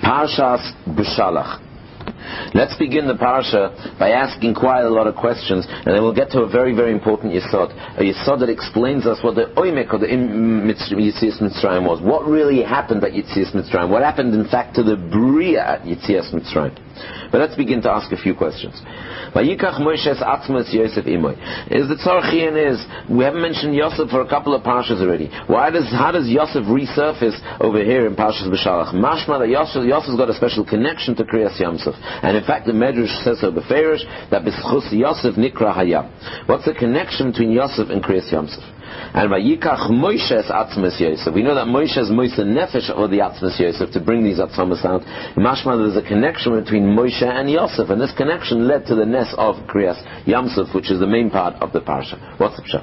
Parshas B'Shalach. Let's begin the parasha by asking quite a lot of questions, and then we'll get to a very, very important yesod. A yesod that explains us what the oimek of the Yetzias Mitzrayim was. What really happened at Yetzias Mitzrayim? What happened, in fact, to the Bria at Yetzias Mitzrayim? But let's begin to ask a few questions. Vayikach Moshe's Atzmas Yosef Imoy. Is the Tzarchian is, we haven't mentioned Yosef for a couple of parashas already. How does Yosef resurface over here in Parshas B'Shalach? Mashma that Yosef's got a special connection to Kriyas Yamsuf. And in fact the Medrash says so beferish that B'schus Yosef Nikra Hayam. What's the connection between Yosef and Kriyas Yamsuf? And Vayikach Moshe's Atzmas Yosef. We know that Moshe is Moshe Nefesh of the Atzmas Yosef to bring these Atzamas out. Mashma there's a connection between Moshe and Yosef, and this connection led to the Nes of Kriyas Yamsuf, which is the main part of the parsha. What's the pshat?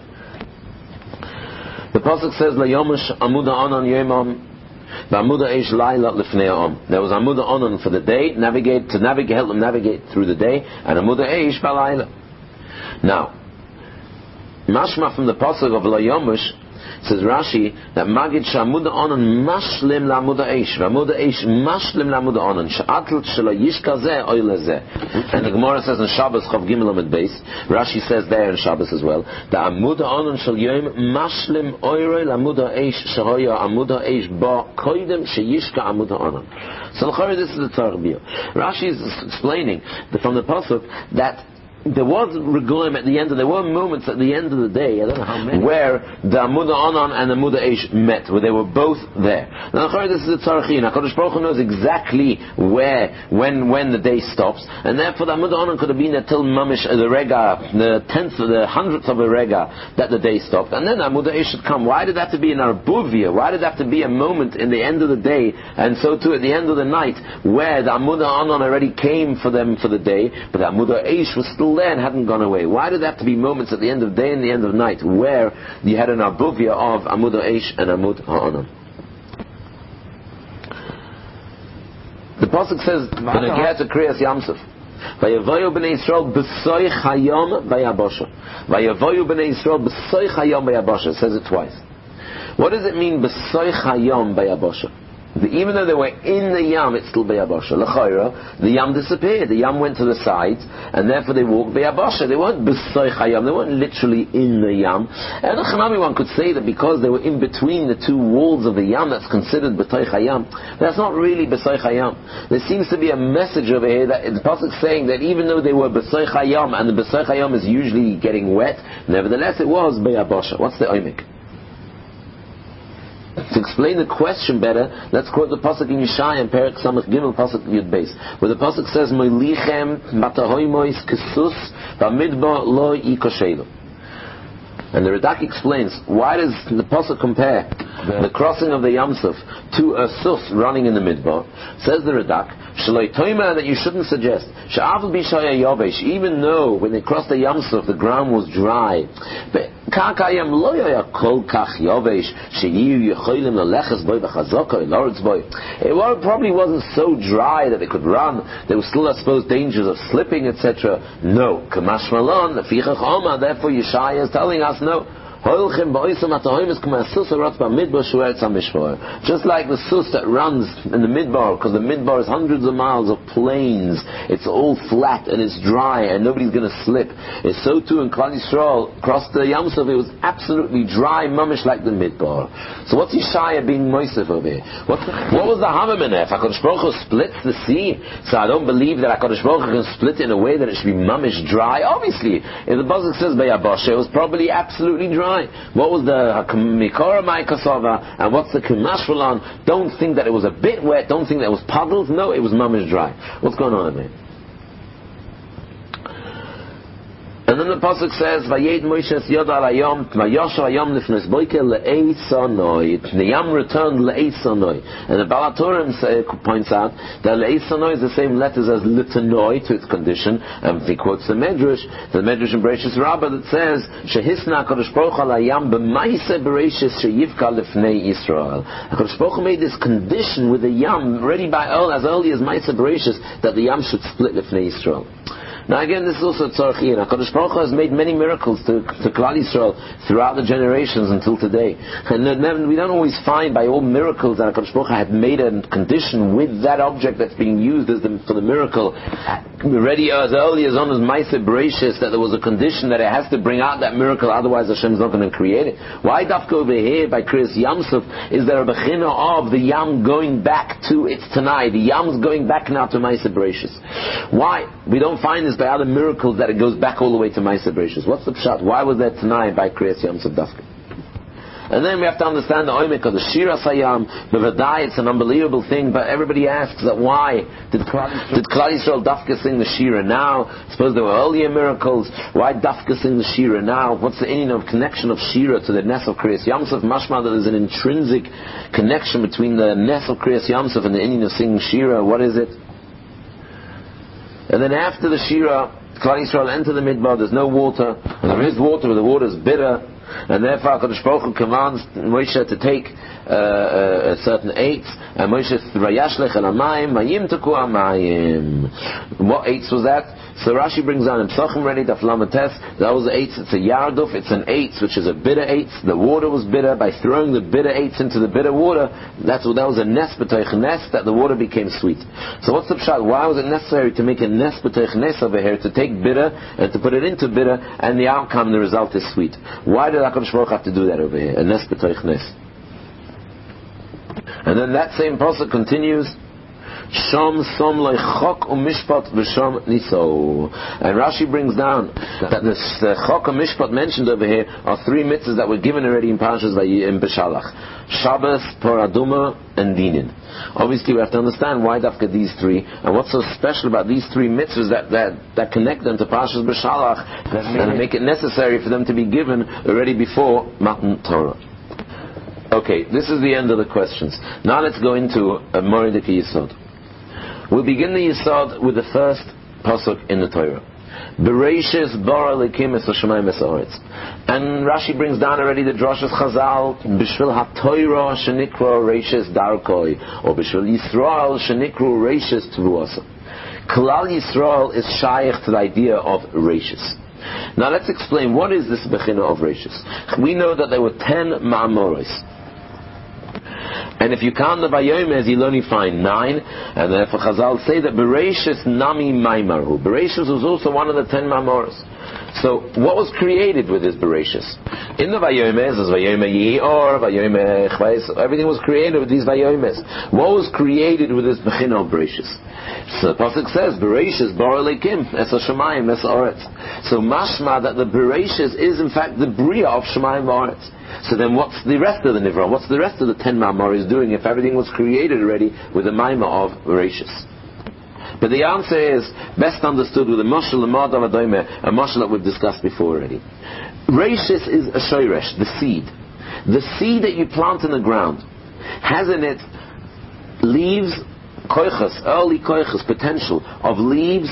The pasuk says Layomish Amuda Anon Yomam Ba'amuda Eish Laila Lifnei Ha'om. There was Amuda Anon for the day, help them navigate through the day, and Amuda Eish Ba'Laila. Now, mashma from the pasuk of Layomish, says Rashi that Magid Shamuda Onan Mashlim Lamuda Eish Ramuda Eish Mashlim Lamuda Onan Sha'atl Shela Yishka Zeh Oyle Zeh. And the Gemara says in Shabbos Chav Gimel Amid Beis, Rashi says there in Shabbos as well, that Amuda Onan Shel Yom Mashlim Oyle Lamuda Eish Shahoya Amuda Eish Ba Koidem Sheyishka Amuda Onan. So this is the Tzarech Biyah. Rashi is explaining from the pasuk that there was regulim at the end, there were moments at the end of the day, I don't know how many, where the Amuda Anan and the Amuda Eish met, where they were both there. Now, this is the Tzarechina. HaKadosh Baruch Hu knows exactly when the day stops, and therefore the Amuda Anan could have been there till Mamish, the Rega, the 100th of a Rega, that the day stopped, and then the Amuda Eish should come. Why did that have to be an Arbuvia? Why did that have to be a moment in the end of the day, and so too at the end of the night, where the Amuda Anan already came for them for the day, but the Amuda Eish was still there and hadn't gone away? Why did there have to be moments at the end of the day and the end of the night where you had an arbuvia of Amud Eish and Amud Ha'anan? The pasuk says, "V'negiat to Kriyas Yamsuf, vayavoyu b'nei Yisrael b'soich hayom vayabosha, vayavoyu b'nei Yisrael b'soich hayom vayabosha." It says it twice. What does it mean b'soich hayom vayabosha? Even though they were in the Yam, it's still Bayabasha. L'chayra, the Yam disappeared. The Yam went to the sides, and therefore they walked Bayabasha. They weren't B'soich Hayam. They weren't literally in the Yam. And the Chanami one could say that because they were in between the two walls of the Yam, that's considered B'toich Hayam. That's not really B'soich Hayam. There seems to be a message over here that the pasuk is saying that even though they were B'soich Hayam, and the B'soich Hayam is usually getting wet, nevertheless it was Bayabasha. What's the oimik? To explain the question better, let's quote the pasuk in Yeshaya and Perek Samach Gimel pasuk Yud Beis, where the pasuk says, "Moilichem matahoimois kesus b'midbar lo yikoshelu." And the Radak explains, why does the pasuk compare the crossing of the Yamsuf to a sus running in the midbar? Says the Radak, Shaloi Toima, that you shouldn't suggest, Sha'av b'shaya yavesh, even though when they crossed the Yamsuf the ground was dry, but Kakayam lo yaya kol kach yavesh sheyiu yecholim leleches boy v'chazoko loretz boy. It probably wasn't so dry that they could run. There was still, I suppose, dangers of slipping, etc. No, kamash malon lefichach oma. Therefore, Yeshaya is telling us no. Just like the sus that runs in the midbar, because the midbar is hundreds of miles of plains, it's all flat and it's dry and nobody's going to slip. It's so too in Klal Yisrael, across the Yamsuf, it was absolutely dry, mamish like the midbar. So what's Yeshaya being moisef over here? What was the Hamaminef? HaKadosh Baruch Hu splits the sea, so I don't believe that HaKadosh Baruch Hu can split it in a way that it should be mamish dry. Obviously, if the pasuk says Bayabasha, it was probably absolutely dry. What was the Mikora Mai Kasava and what's the Kimashvalan? Don't think that it was a bit wet, don't think that it was puddles. No, it was mamish dry. What's going on there? And then the pasuk says, "Vayed Moshe yod al hayom, vayoshav hayom lifnes boiker le'eisanoi." The Yam returned le'eisanoi, and the Balaturim points out that le'eisanoi is the same letters as litanoi to its condition. And he quotes the Medrash in Bereshis Rabbah that says, "Shehisna Hakadosh Baruch Hu al hayam b'maise bereshis sheyivka lifnei Yisrael." Hakadosh Baruch Hu made this condition with the Yam ready by as early as Maise Bereshis that the Yam should split lifnei Yisrael. Now again, this is also tzorchiyin. HaKadosh Baruch Hu has made many miracles to Klal Yisrael throughout the generations until today. And we don't always find by all miracles that HaKadosh Baruch Hu had made a condition with that object that's being used for the miracle. Already as early as on his Maaseh Bereishis, that there was a condition that it has to bring out that miracle, otherwise Hashem is not going to create it. Why dafka over here by Kriyas Yamsuf is there a bechina of the Yam going back to its Tanai? The Yam's going back now to Maaseh Bereishis. Why? We don't find this by other miracles that it goes back all the way to Maaseh Bereishis. What's the pshat? Why was that Tanai by Kriyas Yamsuf dafka? And then we have to understand the oimek of the Shira Sayam. Bevadai, it's an unbelievable thing, but everybody asks that why did Klal Yisrael dafka sing the Shira now? Suppose there were earlier miracles. Why dafka sing the Shira now? What's the inyan of connection of Shira to the Nes of Kriyas Yamsuf? Mashma, that there's an intrinsic connection between the Nes of Kriyas Yamsuf and the inyan of singing Shira. What is it? And then after the Shira, Klal Yisrael enter the Midbar, there's no water. And there is water, but the water is bitter. And therefore HaKadosh Baruch Hu commands Moshe to take a certain eights, and Moshe Vayashlech el hamayim mayim teku hamayim. What eights was that? So Rashi brings down in Psachim ready Daf Lamates. That was the eights. It's a yarduf. It's an eights, which is a bitter eights. The water was bitter. By throwing the bitter eights into the bitter water, that was a nes b'toich nes, that the water became sweet. So what's the pshat? Why was it necessary to make a nes b'toich nes over here, to take bitter and to put it into bitter, and the outcome, the result is sweet? Why did HaKadosh Baruch Hu have to do that over here? A nes b'toich nes. And then that same pasuk continues. Shom som loy chok u'mishpat v'shom niso. And Rashi brings down that the chok u'mishpat mentioned over here are three mitzvahs that were given already in Parashas in Beshalach: Shabbos, Torah Aduma, and Dinin. Obviously, we have to understand why dafka these three, and what's so special about these three mitzvahs that connect them to Parashas Beshalach, that make it necessary for them to be given already before Matan Torah. Okay, this is the end of the questions. Now let's go into a Moedik Yisod. We'll begin the Yisod with the first pasuk in the Torah. Bereishis bara lekim es hashamayim es haaretz. And Rashi brings down already the drashas Chazal, Bishvil ha-Torah shenikro reishis darkoi, or Bishvil Yisrael shenikro reishis tvuasa. Klal Yisrael is shaykh to the idea of reishis. Now let's explain, what is this bechina of reishis? We know that there were 10 ma'amoros. And if you count the Vayomes, you'll only find 9. And therefore Chazal say that Bereishis Nami Maimaru. Bereishis was also one of the 10 Mamoros. So what was created with this Bereishis? In the Vayomes, there's Vayome Yehior, Vayome Chvais, everything was created with these Vayomes. What was created with this Bechina of Bereishis? So the Pasuk says, Bereishis Bara Lekim, Es HaShamayim, Es HaOretz. So mashma that the Bereishis is in fact the Bria of Shamayim V'Oretz. So then what's the rest of the Nivra? What's the rest of the 10 Ma'amoros doing if everything was created already with the Maimah of Bereishis? But the answer is best understood with a Moshel Lamad al Adoime, a Moshel that we've discussed before already. Reishis is a shoyresh, the seed. The seed that you plant in the ground has in it leaves, koiches, early koiches, potential of leaves,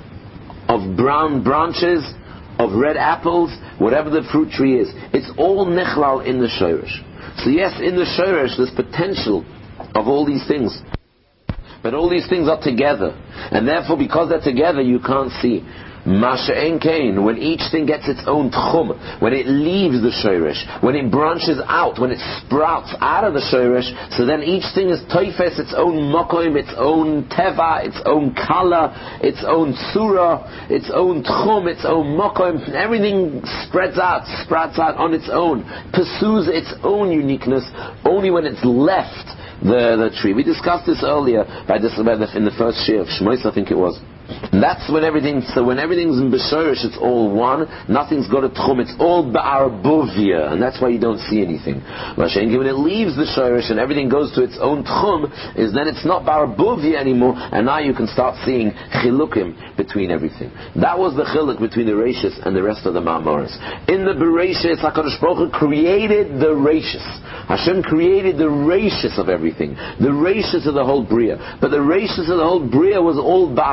of brown branches, of red apples, whatever the fruit tree is. It's all nechlal in the shoyresh. So yes, in the shoyresh there's potential of all these things. But all these things are together. And therefore, because they're together, you can't see. Masha en kain, when each thing gets its own tchum, when it leaves the shoyresh, when it branches out, when it sprouts out of the shoyresh, so then each thing is toifes, its own mokoim, its own teva, its own color, its own surah, its own tchum, its own mokoim, everything spreads out, sprouts out on its own, pursues its own uniqueness, only when it's left the tree. We discussed this earlier in the first shir of Shmois, I think it was. And that's when everything's in B'shorish, it's all one, nothing's got a tchum, it's all Ba'arbuvia, and that's why you don't see anything. When it leaves the shorish and everything goes to its own tchum, is then it's not Ba'arbuvia anymore, and now you can start seeing chilukim between everything. That was the chiluk between the Reishis and the rest of the Ma'amoros. In the Bereishis, HaKadosh Baruch Hu created the Reishis. Hashem created the Reishis of everything, the Reishis of the whole Bria. But the Reishis of the whole Bria was all Ba'arbuvia,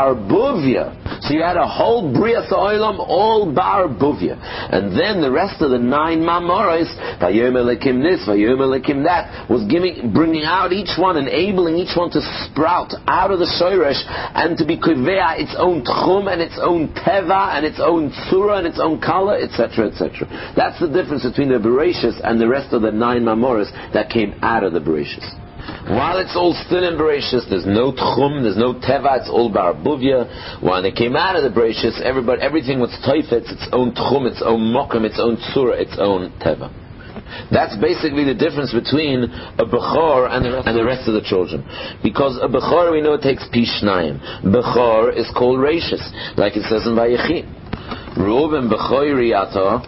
buvia. So you had a whole Bria Sa'olam, all bar buvia. And then the rest of the 9 mamoros, Vayom Elokim this, Vayom Elokim that, was bringing out each one, enabling each one to sprout out of the shoresh and to be kivea its own tchum and its own teva and its own tzura and its own color, etc., etc. That's the difference between the Bereshis and the rest of the 9 mamoros that came out of the Bereshis. While it's all still in Bereshis, there's no tchum, there's no teva, it's all bar buvia. When they came out of the Bereshis, everything was toifetz, its own tchum, its own mokum, its own tzura, its own teva. That's basically the difference between a Bechor and the rest of the children. Because a Bechor, we know it takes Pishnayim. Bechor is called Reishis, like it says in Vayechi. Reuven Bechori Ata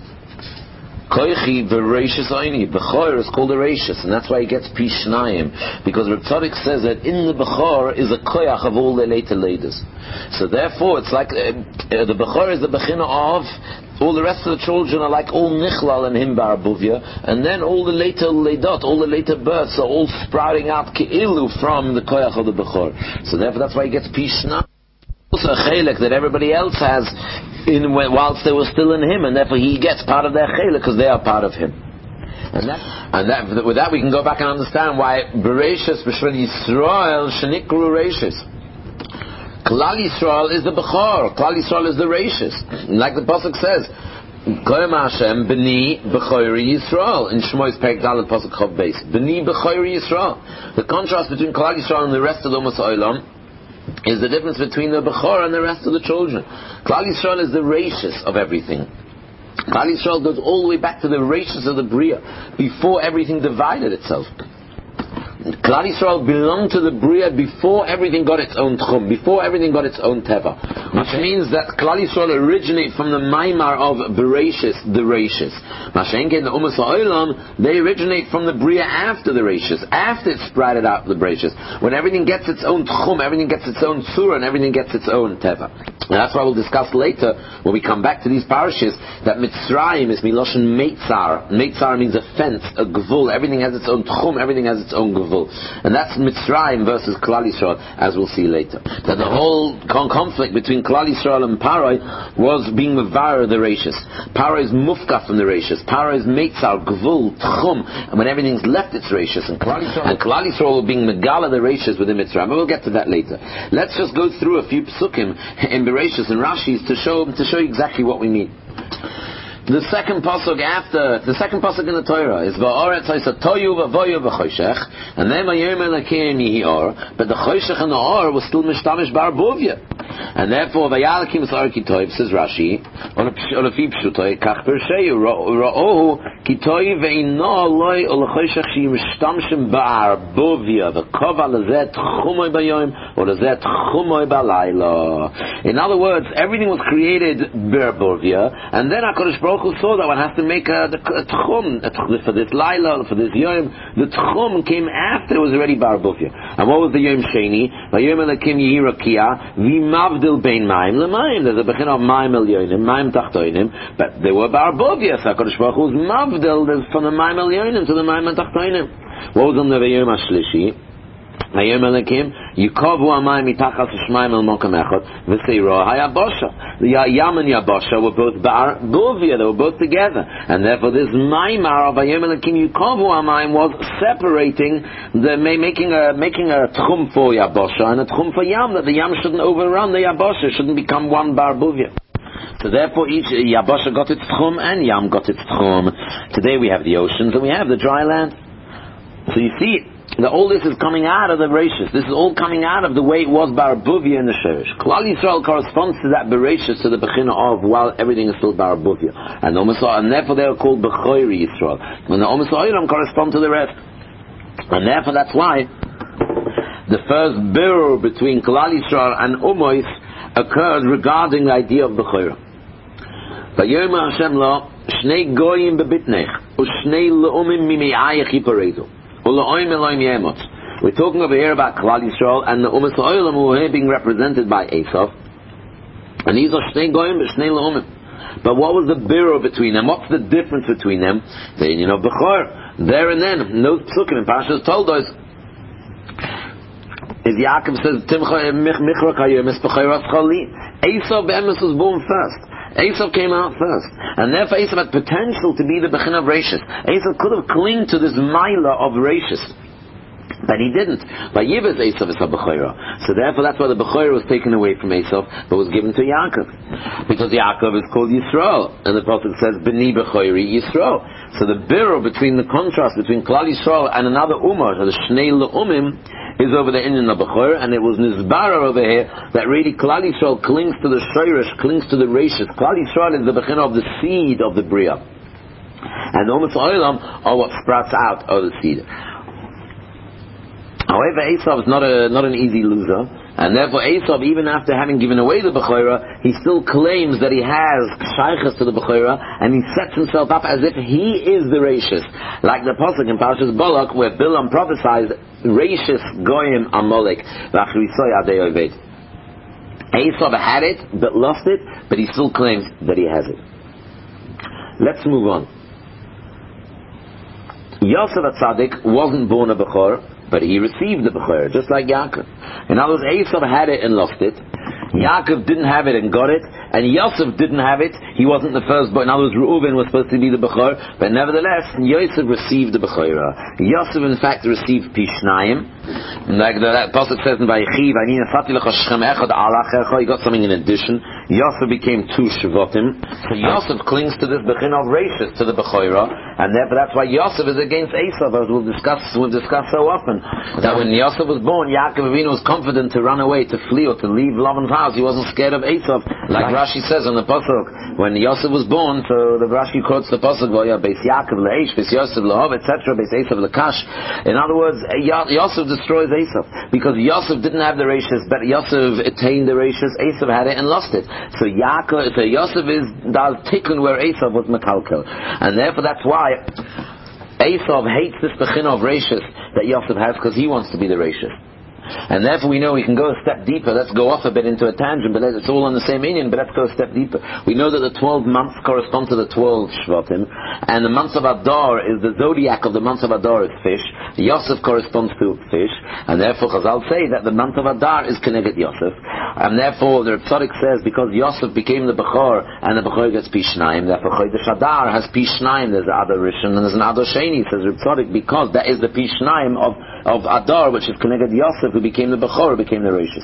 Koichi v'reishis oini. Bechor is called a reishis, and that's why he gets pishnayim. Because Reb Tzadok says that in the Bechor is a koyach of all the later ladies. So therefore, it's like the Bechor is the bechina of all the rest of the children are like all nichlal and him bar buvia, and then all the later leidot, all the later births are all sprouting out keilu from the koyach of the Bechor. So therefore, that's why he gets pishnayim. Also a chelik that everybody else has whilst they were still in him, and therefore he gets part of their chelik because they are part of him. And with that we can go back and understand why Bereshis B'Shvan Yisrael Shenikru Reishis. Klal Yisrael is the Bechor, Klal Yisrael is the Reishis. Like the pasuk says, Koyam Hashem B'ni B'Chori Yisrael in Shmois Perek Dalet pasuk Chav Beis. B'ni B'Chori Yisrael. The contrast between Klal Yisrael and the rest of the Umas Olam is the difference between the Bechor and the rest of the children. Klal Yisrael is the Reishis of everything. Klal Yisrael goes all the way back to the Reishis of the Bria, before everything divided itself. Klal Yisrael belonged to the Bria before everything got its own tchum, before everything got its own teva. Which means that Klal Yisrael originate from the Maimar of Bereshis, the Reishis. Mashenke, the Umas Ha'olam, they originate from the Bria after the Reishis, after it sprouted out the Bereshis. When everything gets its own tchum, everything gets its own tzura, and everything gets its own teva. And that's why we'll discuss later, when we come back to these parashas, that Mitzrayim is Miloshen Meitzar. Meitzar means a fence, a gvul. Everything has its own tchum, everything has its own gvul. And that's Mitzrayim versus Klal Yisrael, as we'll see later. That the whole conflict between Klal Yisrael and Paroi was being Mevar the Reishis. Paroi is Mufka from the Reishis. Paroi is Meitzar, Gvul, Tchum, and when everything's left its Reishis. And Klal Yisrael being Megala the Reishis within Mitzrayim. But we'll get to that later. Let's just go through a few psukim in Bereshis and Rashis to show you exactly what we mean. The second pasuk in the Torah is Va'oretz Toyu V'voyu V'choshech, and then Vayom Elokim Yehi Or, but the Choshech and the Or was still Mishtamish Bar Buvia, and therefore Vayalakim Sar Kitoy, says Rashi, on a few pshutoy Kach Persheyu Ra'ohu Kitoy Ve'ino Loi Ol Choshech Shi Mishtamshim Bar Buvia V'kova Lezet Chumoy Bayom or Lezet Chumoy Balayla. In other words, everything was created Bar Buvia, and then HaKadosh Baruch who saw that one has to make a tchum for this Laila, for this Yom. The tchum came after it was already Bar Buvia. And what was the Yom Sheni? Vayom Elokim Yehi Rakia V'mavdil Bein Maim L'Maim. There's a bechin of Maim Elyonim, Maim Tachtoinim, but they were Bar Buvia. So HaKadosh Baruch Hu was Mavdil from the Maim Elyonim to the Maim Tachtoinim. What was on the Vayom HaShlishi? Vayom Elokim Yikovu Amayim Mitachas Shmaim El Mokem Echad V'Seiro Hayabosha. The Yam and Yabosha were both Bar Buvia, they were both together, and therefore this Maimar of Vayom Elokim Yikovu Amayim was separating, making a Tchum for Yabosha and a Tchum for Yam, that the Yam shouldn't overrun the Yabosha, shouldn't become one Bar Buvia. So therefore each Yabosha got its Tchum and Yam got its Tchum. Today we have the oceans and we have the dry land. So you see that all this is coming out of the Bereshis. This is all coming out of the way it was Bar Buvia in the Sheresh. Klal Yisrael corresponds to that Bereshis, to the Bechina of, while everything is still Bar Buvia. And therefore they are called Bechori Yisrael. And the Umas Ha'olam correspond to the rest. And therefore that's why the first birur between Klal Yisrael and Umois occurred regarding the idea of Bechora. Vayomer Hashem lo, Shnei Goyim bebitnech, Ushnei le'umim mimei'ayach yiparedu. We're talking over here about Klal Yisrael and the Umas Ha'olam who are here being represented by Esav. And these are Shnei Goyim and Shnei Le'umim. But what was the birur between them? What's the difference between them? The union of Bechor. There and then, no psukim and Parshas told us, is Yaakov says, Esav be'emes was born first. Esav came out first. And therefore Esav had potential to be the Bechina of Reishis. Esav could have clinged to this Maila of Reishis. But he didn't. By Yivas Esav is a Bechira. So therefore that's why the Bechira was taken away from Esav, but was given to Yaakov. Because Yaakov is called Yisrael. And the Prophet says, B'ni Bechiri Yisrael. So the birr between the contrast between Klal Yisrael and another Ummah, the Shnei Le'umim, is over the Indian of Bechor, and it was Nizbara over here that really Klal Yisrael clings to the Shoirish, clings to the Reishis. Klal Yisrael is the Bechina of the seed of the Bria. And the Ummah Olam are what sprouts out of the seed. However, Esav is not an easy loser, and therefore Esav, even after having given away the Bechorah, he still claims that he has shaykhs to the Bechorah, and he sets himself up as if he is the Reishis. Like the Pasuk in Parashas Balak, where Bilam prophesies, Reishis Goyim Amalek, V'achrisoy Adei Oved. Esav had it, but lost it, but he still claims that he has it. Let's move on. Yosef HaTzadik wasn't born a Bechor, but he received the Bechor, just like Yaakov. In other words, Esav had it and lost it. Yaakov didn't have it and got it. And Yosef didn't have it. He wasn't the first, but in other words, Reuven was supposed to be the Bechor. But nevertheless, Yosef received the Bechorah. Yosef, in fact, received Pishnayim. Like that Pasuk says in Vayechi, he got something in addition. Yosef became 2 Shvatim. So Yosef clings to this Bechin of Reishis, to the Bechorah. And therefore that's why Yosef is against Esav, as we'll discuss so often. That when Yosef was born, Yaakov Avinu was confident to run away, to flee, or to leave Lavan's house. He wasn't scared of Esav. Like Rashi says on the Pasuk, when Yosef was born, so the Rashi quotes the Pasuk, Beis Yaakov le'esh, Beis Yosef le'hov, etc., Beis Esav le'kash. In other words, Yosef destroys Esav. Because Yosef didn't have the Reishis, but Yosef attained the Reishis, Esav had it and lost it. So Yosef is dal tikkun where Esav was mekalkel. And therefore that's why Esav hates this Bechina of Reishis that Yosef has, because he wants to be the Reishis. And therefore we know we can go a step deeper. Let's go off a bit into a tangent, but it's all on the same Indian, but let's go a step deeper. We know that the 12 months correspond to the 12 Shvatim, and the month of Adar is the zodiac of the month of Adar is fish. Yosef corresponds to fish, and therefore Chazal say that the month of Adar is connected Yosef, and therefore the Tzaddik says because Yosef became the Bechor, and the Bechor gets Pishnayim, therefore Chodesh Adar has Pishnayim, there's an Adar Rishon, and there's an Adar Sheni, says the Tzaddik, because that is the Pishnayim of Adar, which is connected Yosef, who became the Bechor, became the Reishis.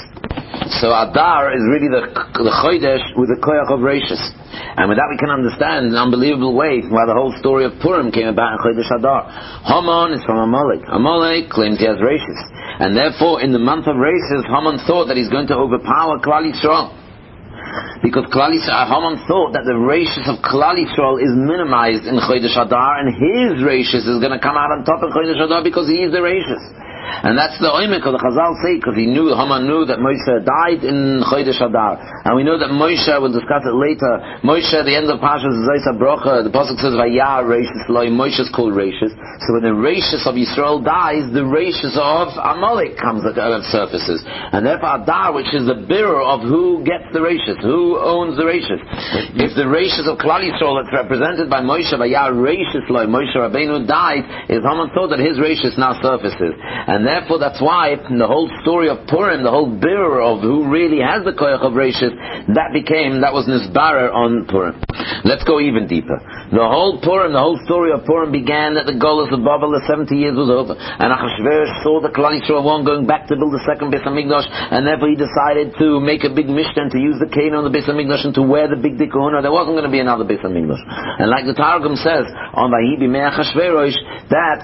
So Adar is really the Chodesh with the Koyach of Reishis. And with that we can understand in an unbelievable way why the whole story of Purim came about in Chodesh Adar. Haman is from Amalek. Amalek claims he has Reishis. And therefore in the month of Reishis, Haman thought that he's going to overpower Klal Yisrael. Because Haman thought that the Reishis of Klal Yisrael is minimized in Chodesh Adar, and his Reishis is going to come out on top of Chodesh Adar because he is the Reishis. And that's the oimek of the Chazal say, because Haman knew that Moshe died in Chodesh Adar. And we know that Moshe, we'll discuss it later, Moshe at the end of Parshas Zaysa Brocha, the Pasuk says, Vayah Reishis Loi, Moshe is called Reishis. So when the Reishis of Yisrael dies, the Reishis of Amalek surfaces. And therefore Adar, which is the bearer of who gets the Reishis, who owns the Reishis. If the Reishis of Klal Yisrael that's represented by Moshe, Vayah Reishis Loi, Moshe Rabbeinu died, is Haman thought that his Reishis now surfaces. And therefore that's why the whole story of Purim, the whole bearer of who really has the koyach of Reishis, that was Nizbarer on Purim. Let's go even deeper. The whole story of Purim began that the Golus of Babel, the 70 years was over, and Achashverosh saw the Klal Yisrael going back to build the second Beis HaMikdash, and therefore he decided to make a big mishkan, to use the cane on the Beis HaMikdash and to wear the big dikahuna. There wasn't going to be another Beis HaMikdash. And like the Targum says on Vahi Bimei Achashverosh, that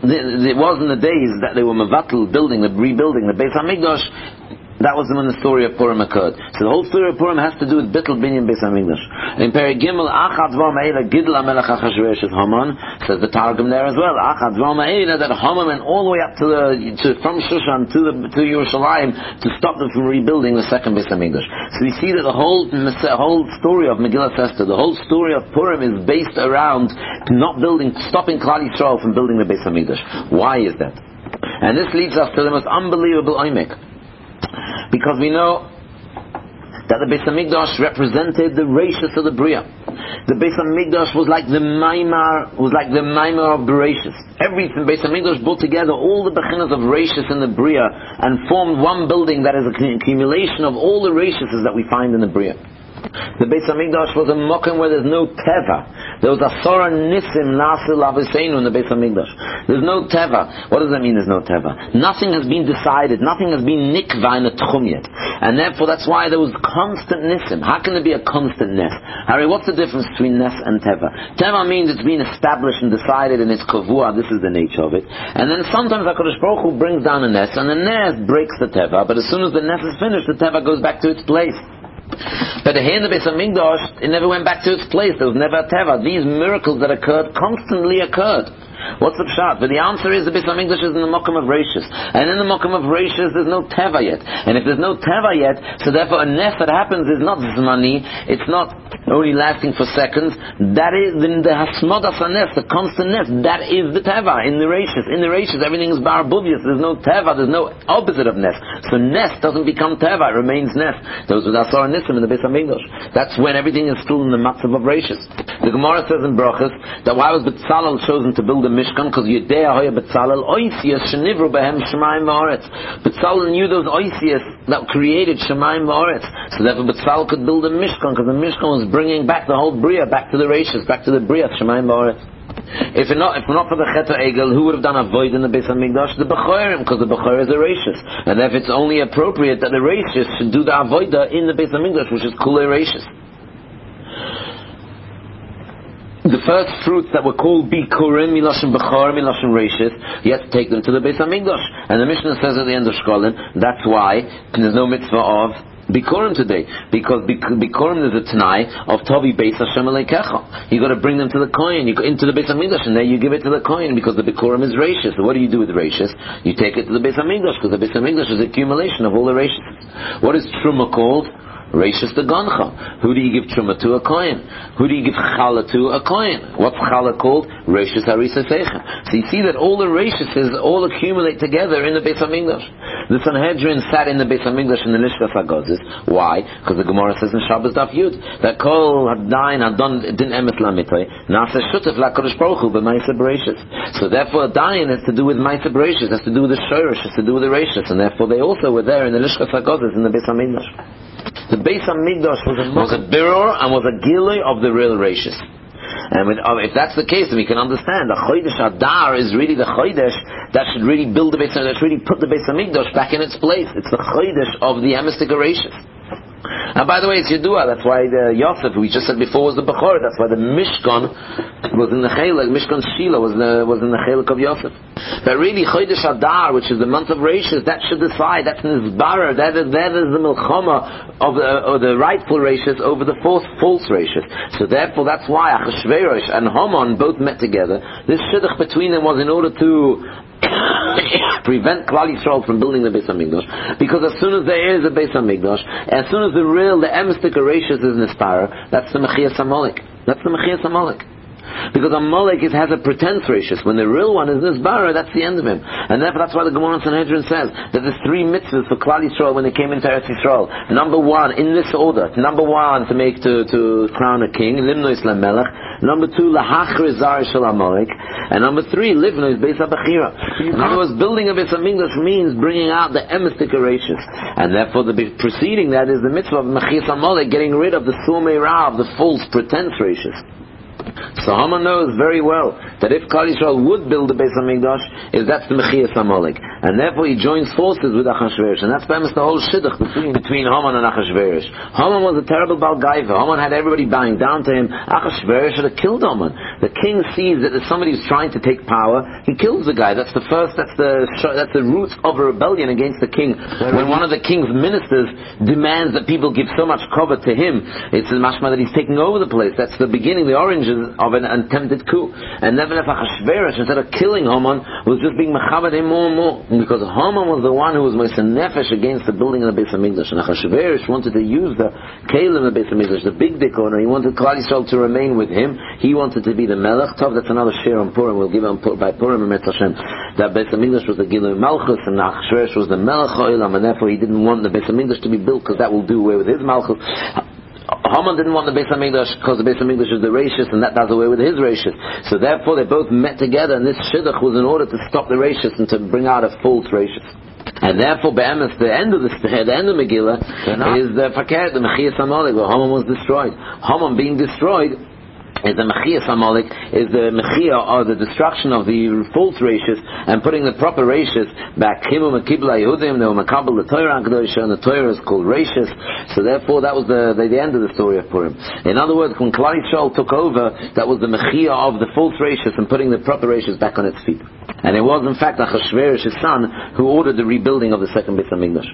it was in the days that they were mevatel, rebuilding the Beis HaMikdash. That was when the story of Purim occurred. So the whole story of Purim has to do with Bittul Binyan Beis HaMikdash. In Perek Gimel, Achad Dvar Me'ela Gidl HaMelech Achashverosh is Haman, says the Targum there as well. Achad Dvar Me'ela, that Haman went all the way up from Shushan to Yerushalayim to stop them from rebuilding the second Beis HaMikdash. So we see that the whole story of Megillah Esther, the whole story of Purim is based around stopping Klal Yisrael from building the Beis HaMikdash. Why is that? And this leads us to the most unbelievable oimek. Because we know that the Beis HaMikdash represented the Reishis of the Bria. The Beis Hamikdash was like the Maimar of Bereshis. Everything Beis Hamikdash brought together all the bechinas of Reshis in the Bria and formed one building that is a accumulation of all the Reshises that we find in the Bria. The Beis Hamikdash was a mokum where there's no teva. There was a Sora Nisim Nasil Aviseinu in the Beis Hamikdash. There's no teva. What does that mean? There's no teva. Nothing has been decided. Nothing has been nikva in a tchum yet, and therefore that's why there was constant nisim. How can there be a constant nes? Harry, what's the difference between nes and teva? Teva means it's been established and decided, and it's kavua. This is the nature of it. And then sometimes HaKadosh Baruch Hu brings down a nes, and the nes breaks the teva. But as soon as the nes is finished, the teva goes back to its place. But here in the Beis Hamikdash, it never went back to its place. There was never a teva. These miracles that occurred constantly occurred. What's the pshat? But the answer is the Beis Hamikdash is in the Mokum of Reshis, and in the Mokum of Reshis there's no teva yet. And if there's no teva yet, so therefore a nes that happens is not zmani. It's not only lasting for seconds. That is the hasmodas hanes, the constant nes. That is the teva in the Reshis. In the Reshis, everything is bar bubius. There's no teva. There's no opposite of nes. So nes doesn't become teva. It remains nes. Those with asar nisim in the Beis Hamikdash. That's when everything is still in the matzav of Reshis. The Gemara says in Brachas that why was Betzalel chosen to build a Mishkan? Because Yudea Hoya Betzalel Oisias Shenivru Behem Shemayim V'Aretz. Betzalel knew those Oisias that created Shemayim V'Aretz. So therefore Betzalel could build a Mishkan, because the Mishkan was bringing back the whole Bria, back to the Rashis, back to the Bria of Shemayim V'Aretz. If not for the Chet HaEgel, who would have done a void in the Beis Hamikdash? The Bechorim, because the Bechor is a Rashis. And therefore it's only appropriate that the Rashis should do the Avoida in the Beis Hamikdash, which is Kulei Rashis. The first fruits that were called Bikurim, Milashon Bechor, Milashon Reshis, you have to take them to the Beis Hamikdash. And the Mishnah says at the end of Shkolin, that's why there's no mitzvah of Bikurim today, because Bikurim is a Tanai of Tovi Beis Hashem Aleikecha. You got to bring them to the Kohen, you go into the Beis Hamikdash, and there you give it to the Kohen, because the Bikurim is Reshis. So what do you do with Reshis? You take it to the Beis Hamikdash, because the Beis Hamikdash is an accumulation of all the Reshis. What is Truma called? Rashis the Gancha. Who do you give Truma to? A Kohen. Who do you give Chala to? A Kohen. What's Chala called? Rashis Harisa Seicha. So you see that all the Rashises all accumulate together in the Beis Hamikdash. The Sanhedrin sat in the Beis Hamikdash in the Lishkas HaGozis. Why? Because the Gemara says in Shabbos Daf Yud that Kol Hadayin Adon Din Emes Lamitay Nasa Shutef LaKadosh Baruch Hu B'Maisa Bereshis. So therefore Dayan has to do with Maisa Bereshis, has to do with the Shorish, has to do with the Rashis, and therefore they also were there in the Lishkas HaGozis in the Beis Hamikdash. The Beis Hamikdash was a birur and was a gilui of the real Rashis. And if that's the case, then we can understand the Chodesh Adar is really the Chodesh that should really build the Beis Hamikdash, that should really put the Beis Hamikdash back in its place. It's the Chodesh of the Amistic Rashis. And by the way, it's Yedua. That's why the Yosef, we just said before, was the Bechor. That's why the Mishkan was in the Chelek. Mishkan Shila was in the Chelek of Yosef. But really, Chodesh Adar, which is the month of Rashis, that should decide. That's Nizbarer. That is the Milchama of the rightful Rashis over the false Rashis. So therefore, that's why Achashverosh and Haman both met together. This shidduch between them was in order to prevent Klal Yisrael from building the Beis Hamikdash, because as soon as there is a Beis Hamikdash, as soon as the Emistic Rashis is Nispara, that's the Mechias Amalek. That's the Mechias Amalek. Because Amalek has a pretense Rashis. When the real one is Nisbara, that's the end of him. And therefore that's why the Gemara Sanhedrin says that there's three mitzvahs for Klal Yisrael when they came into Eretz Yisrael. Number one, in this order. Number one, to crown a king, Limno Islam Melech. Number two, Lahachri Zar Shel Amalek. And number three, Livno is Beis HaBechira. In other words, building a Beis Hamikdash means bringing out the Emistic Rashis. And therefore the preceding that is the mitzvah of Mechias Amalek, getting rid of the Sumei Rav, the false pretense Rashis. So Haman knows very well that if Klal Yisrael would build the Beis Hamikdash, that's the Mechias Amalek, and therefore he joins forces with Achashverosh, and that's the whole shidduch between Haman and Achashverosh. Haman was a terrible Balgaiva. Haman had everybody bowing down to him. Achashverosh should have killed Haman. The king sees that there's somebody who's trying to take power. He kills the guy. That's the roots of a rebellion against the king. When one of the king's ministers demands that people give so much cover to him, it's the mashma that he's taking over the place. That's the beginning, the oranges of an attempted coup. And then Achashverosh, instead of killing Haman, was just being mechabed him more and more, because Haman was the one who was most nefesh against the building of the Beis Hamikdash, and Achashverosh wanted to use the kelim of the Beis Hamikdash, the big dick owner. He wanted Klal Yisrael to remain with him. He wanted to be the Melech. Tov, that's another share on Purim. We'll give it by Purim and Metz Hashem. That Beis Hamikdash was the Gilui Malchus, and Achashverosh was the Melech Ha'olam, and therefore he didn't want the Beis Hamikdash to be built, because that will do away with his Malchus. Haman didn't want the Beis HaMikdash because the Beis HaMikdash is the Reishis, and that does away with his Reishis. So therefore they both met together, and this Shidduch was in order to stop the Reishis and to bring out a false Reishis. And therefore, Be'emes, the end of Megillah is the Fakir, the Mechias Amalek, where Haman was destroyed. Haman being destroyed is the Mechias Amalek, is the Mechia, or the destruction of the false Reishis, and putting the proper Reishis back. Himu Mekibla Yehudim, they were Makabel the Torah HaKadosh, and the Torah is called Reishis. So therefore, that was the end of the story of Purim. In other words, when Klal Yisrael took over, that was the Mechia of the false Reishis and putting the proper Reishis back on its feet. And it was in fact Achashverosh's son who ordered the rebuilding of the second Beis HaMikdash.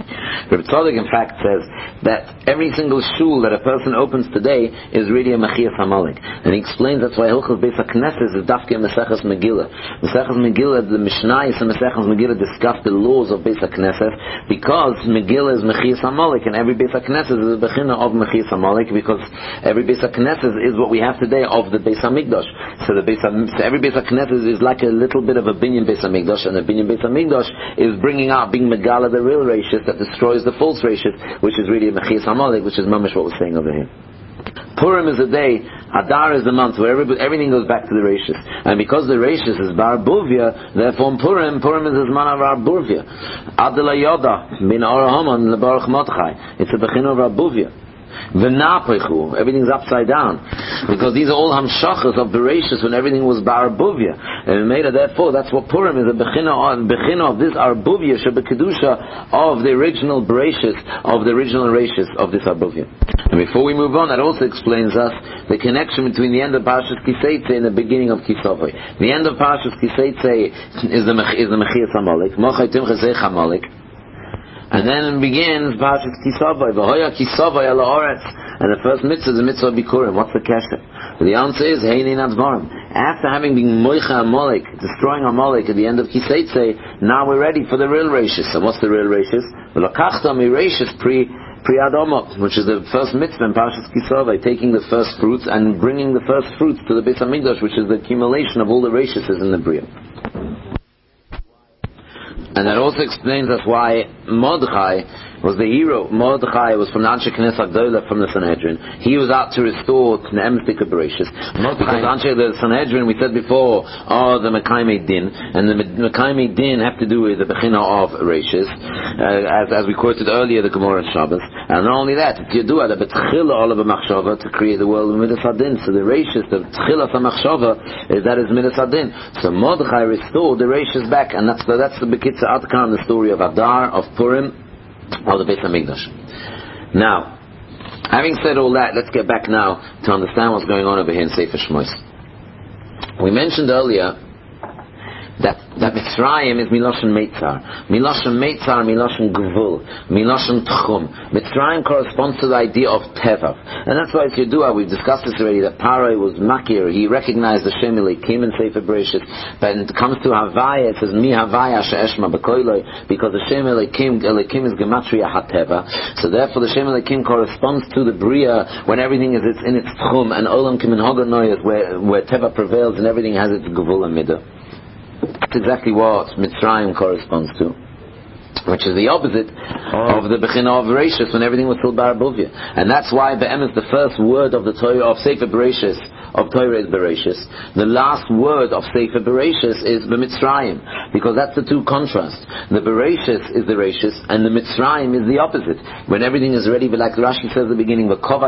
Reb Tzadok in fact says that every single shul that a person opens today is really a Mechias Amalek. And he explains that's why Hilchos Beis HaKnesses is Dafke Meseches Megillah. Meseches Megillah, the Mishnayos and Meseches Megillah discuss the laws of Beis HaKnesses, because Megillah is Mechias Amalek, and every Beis HaKnesses is a Bechina of Mechias Amalek, because every Beis HaKnesses is what we have today of the Beis HaMikdash. So every Beis HaKnesses is like a little bit of a Binyan Beis HaMikdash, and the Binyan Beis HaMikdash is bringing out, being Megala, the real Reishis that destroys the false Reishis, which is really Mechias Amalek, which is mamish what we're saying over here. Purim is a day, Adar is the month where everything goes back to the Reishis. And because the Reishis is Bar Buvia, therefore Purim is Zman of Bar Buvia. Adela Yoda, Min Or Haman, Lebaruch Mordechai. It's a Bechina of Bar Buvia. V'napechu, everything's upside down, because these are all hamshachas of Bereishis when everything was Ba'arbuvia, and therefore that's what Purim is, a bechina of this Arbuvia Shebekadusha of the original Bereishis, of the original Reishis of this Arbuvia. And before we move on, that also explains us the connection between the end of Parashas Kiseitze and the beginning of Kisavai. The end of Parashas Kiseitze is the Mechias Amalek, Mochai Timcha Zech Amalek. And then it begins Parashas Kisavai, V'hoya Kisavai ala Oretz, and the first mitzvah is the mitzvah of Bikurim. What's the kesher? The answer is Heini Nadvarim. After having been Moicha Amalek, destroying Amalek at the end of Kiseitze, now we're ready for the real Reishis. And what's the real Reishis? V'lakachta mi Reishis pri Adama, which is the first mitzvah in Parashas Kisavai, taking the first fruits and bringing the first fruits to the Beis HaMikdash, which is the accumulation of all the Reishis in the Bria. And that also explains us why Mordechai was the hero. Mordechai was from the Anshe Knesset Gdola, from the Sanhedrin. He was out to restore the Emstika Bereshis. Because Anshe the Sanhedrin, we said before, are the Mekayme Din, and the Mekayme Din have to do with the Bechina of Reishis, as we quoted earlier, the Gemara Shabbos. And not only that, it's Yedua, the Betchila Olav Machshava, to create the world of Midas Adin. So the Reishis, the Tchila Machshava, that is Midas Adin. So Mordechai restored the Reishis back, and that's the Bekitza Atkan, the story of Adar, of Purim, of the Beis HaMikdash. Now, having said all that, let's get back now to understand what's going on over here in Sefer Shmos. We mentioned earlier that Mitzrayim is Miloshen Meitzar. Miloshen Meitzar, Miloshen Gvul, Miloshen Tchum. Mitzrayim corresponds to the idea of Teva. And that's why it's Yedua, we've discussed this already, that Paroi was Makir, he recognized the Shem Elikim in Sefer Bereshit. But when it comes to Havaya, it says, Mi Havaya She'eshma B'koiloi, because the Shem Elikim is Gematria HaTeva. So therefore the Shem Elikim corresponds to the Bria, when everything is in its Tchum, and Olam Kimin Hogonoy is where Teva prevails and everything has its Gvul and Midah. That's exactly what Mitzrayim corresponds to, which is the opposite of the Bechina of Bereishis, when everything was still Ba'arbuvia. And that's why Be'emes, the first word of the Torah of Sefer Bereishis, of Torah is Bereishis. The last word of Sefer Bereishis is B'Mitzrayim, because that's the two contrasts. The Bereishis is the Reishis, and the Mitzrayim is the opposite. When everything is ready, but like Rashi says at the beginning,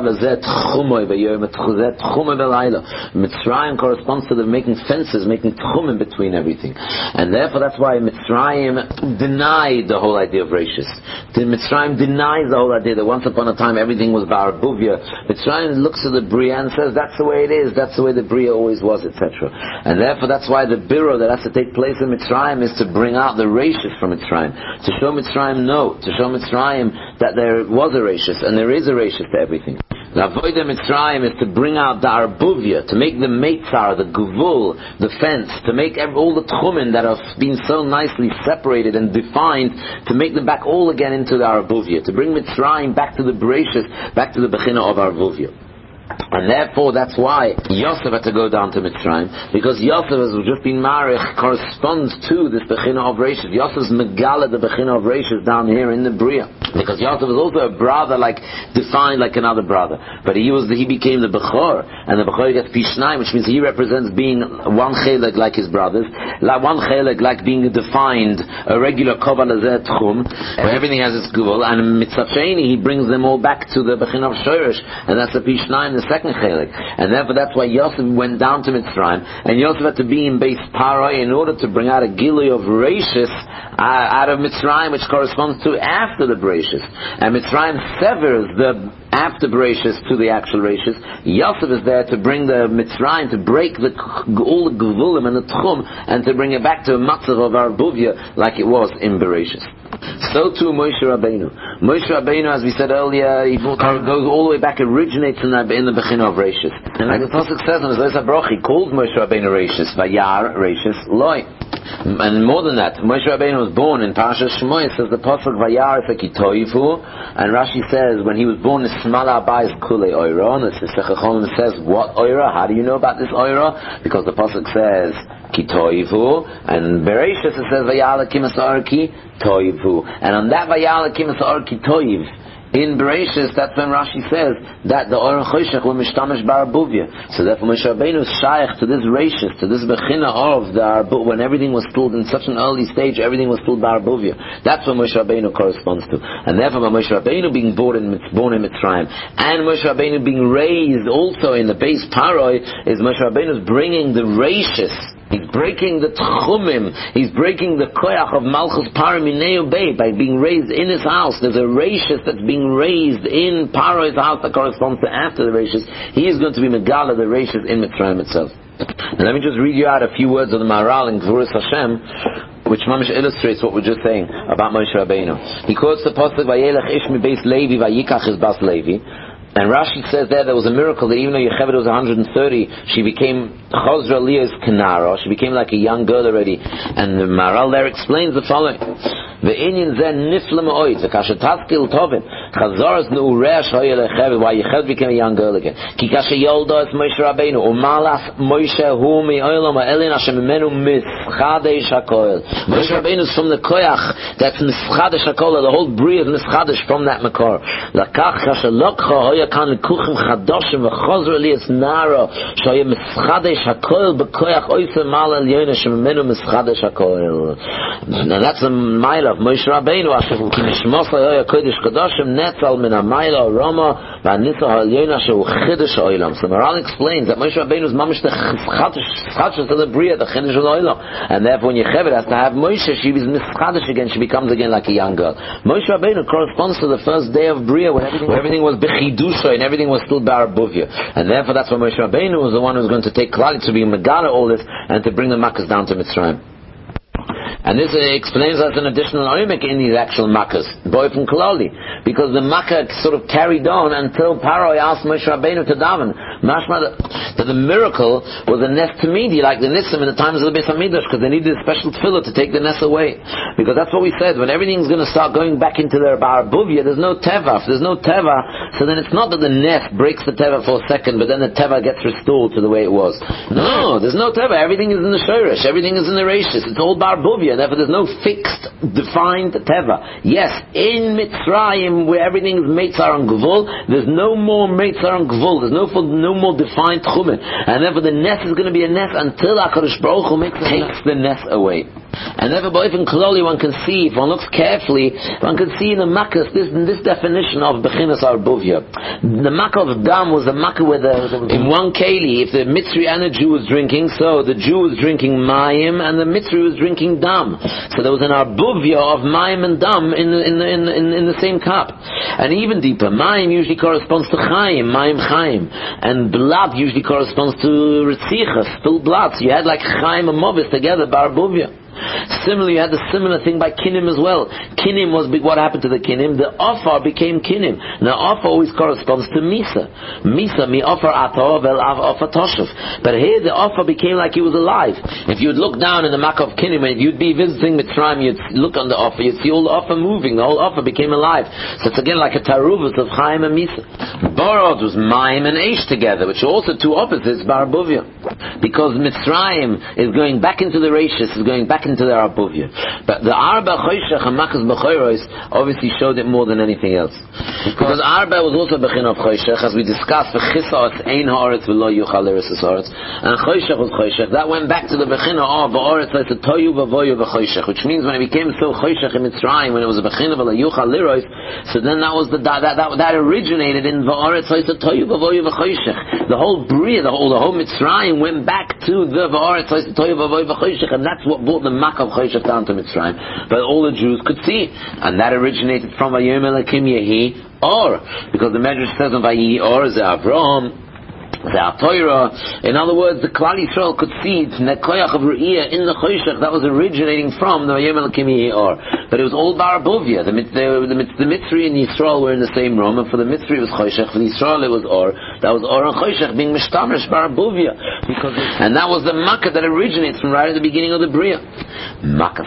Mitzrayim corresponds to the making fences, making tchum in between everything. And therefore that's why Mitzrayim denied the whole idea of Reishis. The Mitzrayim denies the whole idea that once upon a time everything was Ba'arbuvia. Mitzrayim looks at the Bria and says, that's the way it is, that's the way the Bria always was, etc. And therefore that's why the Biro that has to take place in Mitzrayim is to bring out the Reishis from Mitzrayim. To show Mitzrayim to show Mitzrayim that there was a Reishis, and there is a Reishis to everything. The Avodah Mitzrayim is to bring out the Arbuvia, to make the Meitzar, the Guvul, the fence, to make all the Tchumen that have been so nicely separated and defined, to make them back all again into the Arbuvia, to bring Mitzrayim back to the Bereishis, back to the Bechina of Arbuvia. And therefore that's why Yosef had to go down to Mitzrayim, because Yosef, as we've just been marich, corresponds to this Bechina of Reishis. Yosef's Megala, the Bechina of Reishis, down here in the Bria. Because Yosef was also a brother, defined like another brother. But he became the Bechor, and the Bechor gets Pishnai, which means he represents being one Chelek like his brothers, one Chelek like being defined, a regular Koval Azeh Tchum, where everything has its Guvul, and Mitzvah he brings them all back to the Bechin of Shoresh, and that's the Pishnai in the second Chelek. And therefore that's why Yosef went down to Mitzrayim, and Yosef had to be in base Paroi in order to bring out a Gilui of Reishis out of Mitzrayim, which corresponds to after the Bereshis. And Mitzrayim severs the after Bereshis to the actual Reishis. Yosef is there to bring the Mitzrayim, to break all the Gevulim and the Tchum, and to bring it back to a Matzav of Arbuvia like it was in Bereshis. So too Moshe Rabbeinu. Moshe Rabbeinu, as we said earlier, he goes all the way back, originates in the Bechina of Reishis. And like the Pasuk says in the Zohar Baruch, he called Moshe Rabbeinu Reishis, Vayar Reishis Loi. And more than that, Moshe Rabbeinu was born in Parashas Shemot. It says the Pasuk Vayar Kitoivu, and Rashi says when he was born, Smala Abayis Kule Oira, and the Sechachon says, what Oira? How do you know about this Oira? Because the Pasuk says Kitoivu, and Bereshis it says Vayala Kimasarki Toivu, and on that Vayala Kimasarki Toiv in Bereshis, that's when Rashi says that the Oren Choshech will mishtamish barabuvia. So therefore Moshe Rabbeinu is shaykh to this Reishis, to this Bechina of the Arbu, when everything was told in such an early stage, everything was told barabuvia. That's what Moshe Rabbeinu corresponds to. And therefore Moshe Rabbeinu being born in Mitzrayim, and Moshe Rabbeinu being raised also in the base Paroi, is Moshe Rabbeinu is bringing the Reishis. He's breaking the Tchumim. He's breaking the Koyach of Malchus Paramineu Bey by being raised in his house. There's a Reishis that's being raised in Paro's house that corresponds to after the Reishis. He is going to be Megala, the Reishis in Mitzrayim itself. And let me just read you out a few words of the Maharal in Gvuras Hashem, which mamish illustrates what we're just saying about Moshe Rabbeinu. He quotes the Pasuk Vayelech Ish Mi Beis Levi Vayikach His Bas Levi. And Rashi says there was a miracle that even though Yocheved was 130, she became Chosra Lia's Kenara. She became like a young girl already. And the Maharal there explains the following: Ve'inyin zeh nifle me'oid, ve'kasher taskil tovin, chazaras nu'ureh shoyel Yocheved, why Yocheved became a young girl again. Ki kasher yolda es Moshe Rabbeinu, u'malas Moshe hu mi'olam ha'elin asher mimenu mischadesh hakoel. Moshe Rabbeinu is from the koyach that's mischadesh hakoel, the whole brie of mischadesh from that makor. Lakach kasher lokcha kan kuchim chadoshim v'chozra lias nara shoyeh mischadesh hakoel b'koyach oiser mal elyoyne shemenu mischadesh hakoel. Now that's a mile of Moshe Rabbeinu asher kinishmos layoyah kodesh kadoshim netzal min ha-mile roma v'anisa ha-elyoyne asher uchidesh ha'olam. So Maharal explains that Moshe Rabbeinu is mamish the chadosh to the bria, the chidesh ha'olam, and therefore when Yocheved has to have Moshe, she is mischadesh again, she becomes again like a young girl. Moshe Rabbeinu corresponds to the first day of bria when everything was bechidush and everything was still barabuvia, and therefore that's why Moshe Rabbeinu was the one who was going to take Klali to be Megala all this and to bring the Makkahs down to Mitzrayim. And this explains us an additional oimek in these actual makkahs, boy from Klali, because the makkah sort of carried on until Paro asked Moshe Rabbeinu to daven. Mashma that the miracle was a nes tamidi, like the nisim in the times of the Beis Hamikdash, because they needed a special tefillah to take the nes away. Because that's what we said, when everything's going to start going back into their barabuvia, there's no teva. If there's no teva, so then it's not that the nes breaks the teva for a second, but then the teva gets restored to the way it was. No, there's no teva. Everything is in the shoresh. Everything is in the reishis. It's all barabuvia. Therefore there's no fixed, defined teva. Yes, in Mitzrayim, where everything is meitzar and gvul, there's no more meitzar and gvul. There's no more defined tchumen. And therefore the nes is going to be a nes until HaKadosh Baruch Hu takes the nes away. And therefore, both in Klali, one can see, if one looks carefully, one can see in the Makkahs this definition of Bechinas Arbuvia. The Makkah of Dam was the Makkah where in one keli, if the Mitzri and the Jew was drinking, so the Jew was drinking Mayim and the Mitzri was drinking Dam. So there was an Arbuvia of Mayim and Dam in the same cup. And even deeper, Mayim usually corresponds to Chaim, Mayim Chaim. And blood usually corresponds to Ritzicha, spilled blood. So you had like Chaim and Movis together, Barbuvia. Similarly, you had the similar thing by Kinim as well. Kinim was what happened to the Kinim? The Ofar became Kinim. Now, Ofar always corresponds to Misa. Misa, mi Ofar Ato, vel Ofar Toshav. But here, the Ofar became like he was alive. If you'd look down in the Makkah of Kinim, and you'd be visiting Mitzrayim, you'd look on the Ofar, you'd see all the Ofar moving. The whole Ofar became alive. So it's again like a Taruvus of Chaim and Misa. Borod was Maim and Eish together, which are also two opposites, Barabuvia. Because Mitzrayim is going back into the Reishis, is going back back into their Arbuvia. But the Arba Choshech and Makas B'Choros obviously showed it more than anything else. Because Arba was also Bechin of Choshech, as we discussed, V'chisot Ein Haaretz V'lo Yuchal Eretz Haaretz, and Choshech was Choshech. That went back to the Bechin of Ba'aretz V'Oretz Toyu V'Voyu V'Choshech, which means when it became so Choshech in Mitzrayim, when it was a Bechin of V'lo Yuchal Eretz, so then that was that originated in Ba'aretz V'Oretz Toyu V'Voyu V'Choshech. The whole Bria, the whole Mitzrayim went back to the Ba'aretz V'Oretz Toyu V'Voyu V'Choshech, and that's what brought the Mak of Choshech down to Mitzrayim. But all the Jews could see, and that originated from Vayom Elokim Yehi Or, because the Medrash says of Vayi Or is Avraham, the Torah. In other words, the Klal Yisrael could see the koyach of Ru'iyah in the Choshech that was originating from the Vayom Elokim Yehi Or. But it was all Bar Buvia. The Mitzri and Yisrael were in the same room, and for the Mitzri it was Choshech, for the Yisrael it was Or. That was Or and Choshech being Mishtamish Bar Buvia. And that was the Makkah that originates from right at the beginning of the Bria. Makas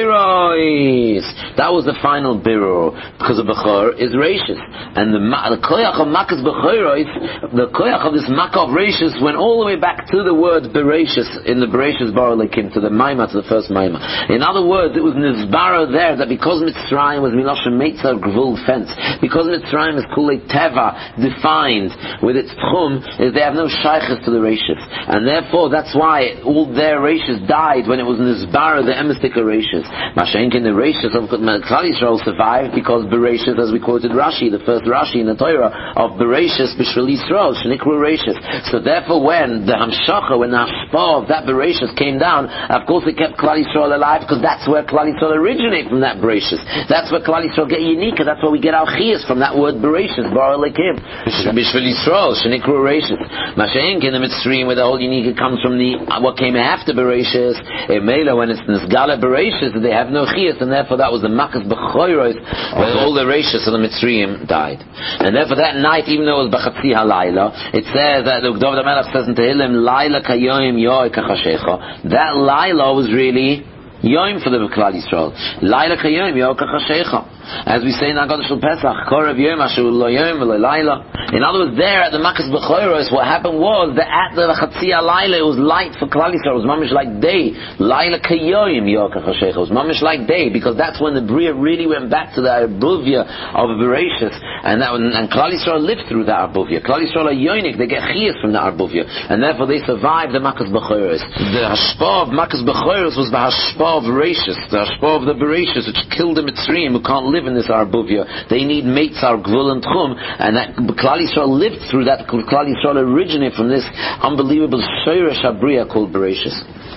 B'choros. That was the final birur, because the B'chor is Reishis. And the koyach of Makas B'choros, the koyach of this Makkah of Reishis went all the way back to the word Bereshis, in the Bereshis Bar Elokim, to the Maimah, to the first Maimah. In other words, it was Nizbara there, that because Mitzrayim was Milosha Meitzah Gvul fence, because Mitzrayim is Kulei Teva, defined with its Tchum, they have no Shaykhs to the Reishis. And therefore, that's why all their Reishis died when it was Nizbara, the Emistika Reishis. Mashenkin, the Reishis of Klal Yisrael survived because Bereshis, as we quoted Rashi, the first Rashi in the Torah, of Bereshis, B'Shvil Yisrael, Shenikru Reishis. So therefore, when the Hamshacha, when the Hashpah of that Bereshis came down, of course it kept Klal Yisrael alive, because that's where Klal Yisrael originate from that Bereshis. That's where Klal Yisrael get unique, that's where we get our Chiyas from that word Bereshis, Bar Elokim. B'Shvil Yisrael, Shenikru Reishis. Mashenk in the Mitzrayim, where the whole unique comes from the what came after Bereshis. Mela, when it's Nizgala Bereshis, they have no Chiyas, and therefore that was the Makas B'choros, when all the Reishis of the Mitzrayim died. And therefore that night, even though it was B'chatzi HaLayla, it says that the David HaMelech says in Tehillim, Laila Kayoim Yoy Kachashecha. That Laila was really Yoim for the Klal Yisrael. Laila Kayoim Yoy Kachashecha. As we say in Haggadah Shel Pesach, Korav Yom Asher Lo Yom Lo Laila. In other words, there at the Makas B'choros, what happened was that at the Chatzi HaLayla, it was light for Klal Yisrael. It was mamish like day. Laila Kayoim Yokach HaShecha. It was mamish like day, because that's when the Bria really went back to the Arbuvia of Bereshis, and Klal Yisrael lived through that Arbuvia. Klal Yisrael are yonik, they get chiyas from the Arbuvia, and therefore they survived the Makas B'choros. The Hashpah of Makas B'choros was the Hashpah of Reishis, the Hashpah of the Bereshis, which killed the Mitzrayim who can't live in this Arbuvia. They need Meitzar, Gvul, and Tchum, and that Klal Yisrael lived through that. Klal Yisrael originated from this unbelievable Shoresh HaBriya called Bereshis.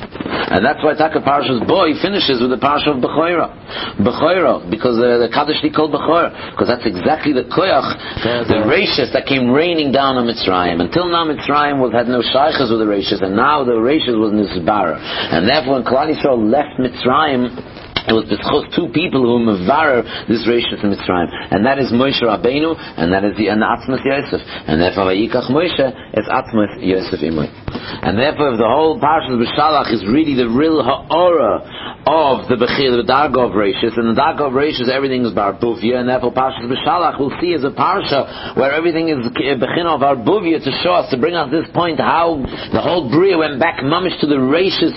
And that's why Taka Parashas Boy finishes with the Parasha of Bechora, because the Kaddish called Bechora, because that's exactly the koyach, the Reishis that came raining down on Mitzrayim. Until now Mitzrayim had no shaykhs with the Reishis, and now the Reishis was Nizbara. And therefore when Klal Yisrael left Mitzrayim, it was b'schos two people who mevarer this Reishis in Mitzrayim, and that is Moshe Rabbeinu, and that is the Atzmas Yosef, and therefore Vayikach Moshe is Atzmas Yosef Imoy. And therefore, if the whole Parashat B'Shalach is really the real ha'ora of the Bechir, the Darga of Reishis, and the Darga of Reishis, everything is Bar Buvia, and therefore Parashat B'Shalach we'll see as a Parasha where everything is Bechir of Bar Buvia, to show us, to bring us this point, how the whole Bria went back mamish to the Reishis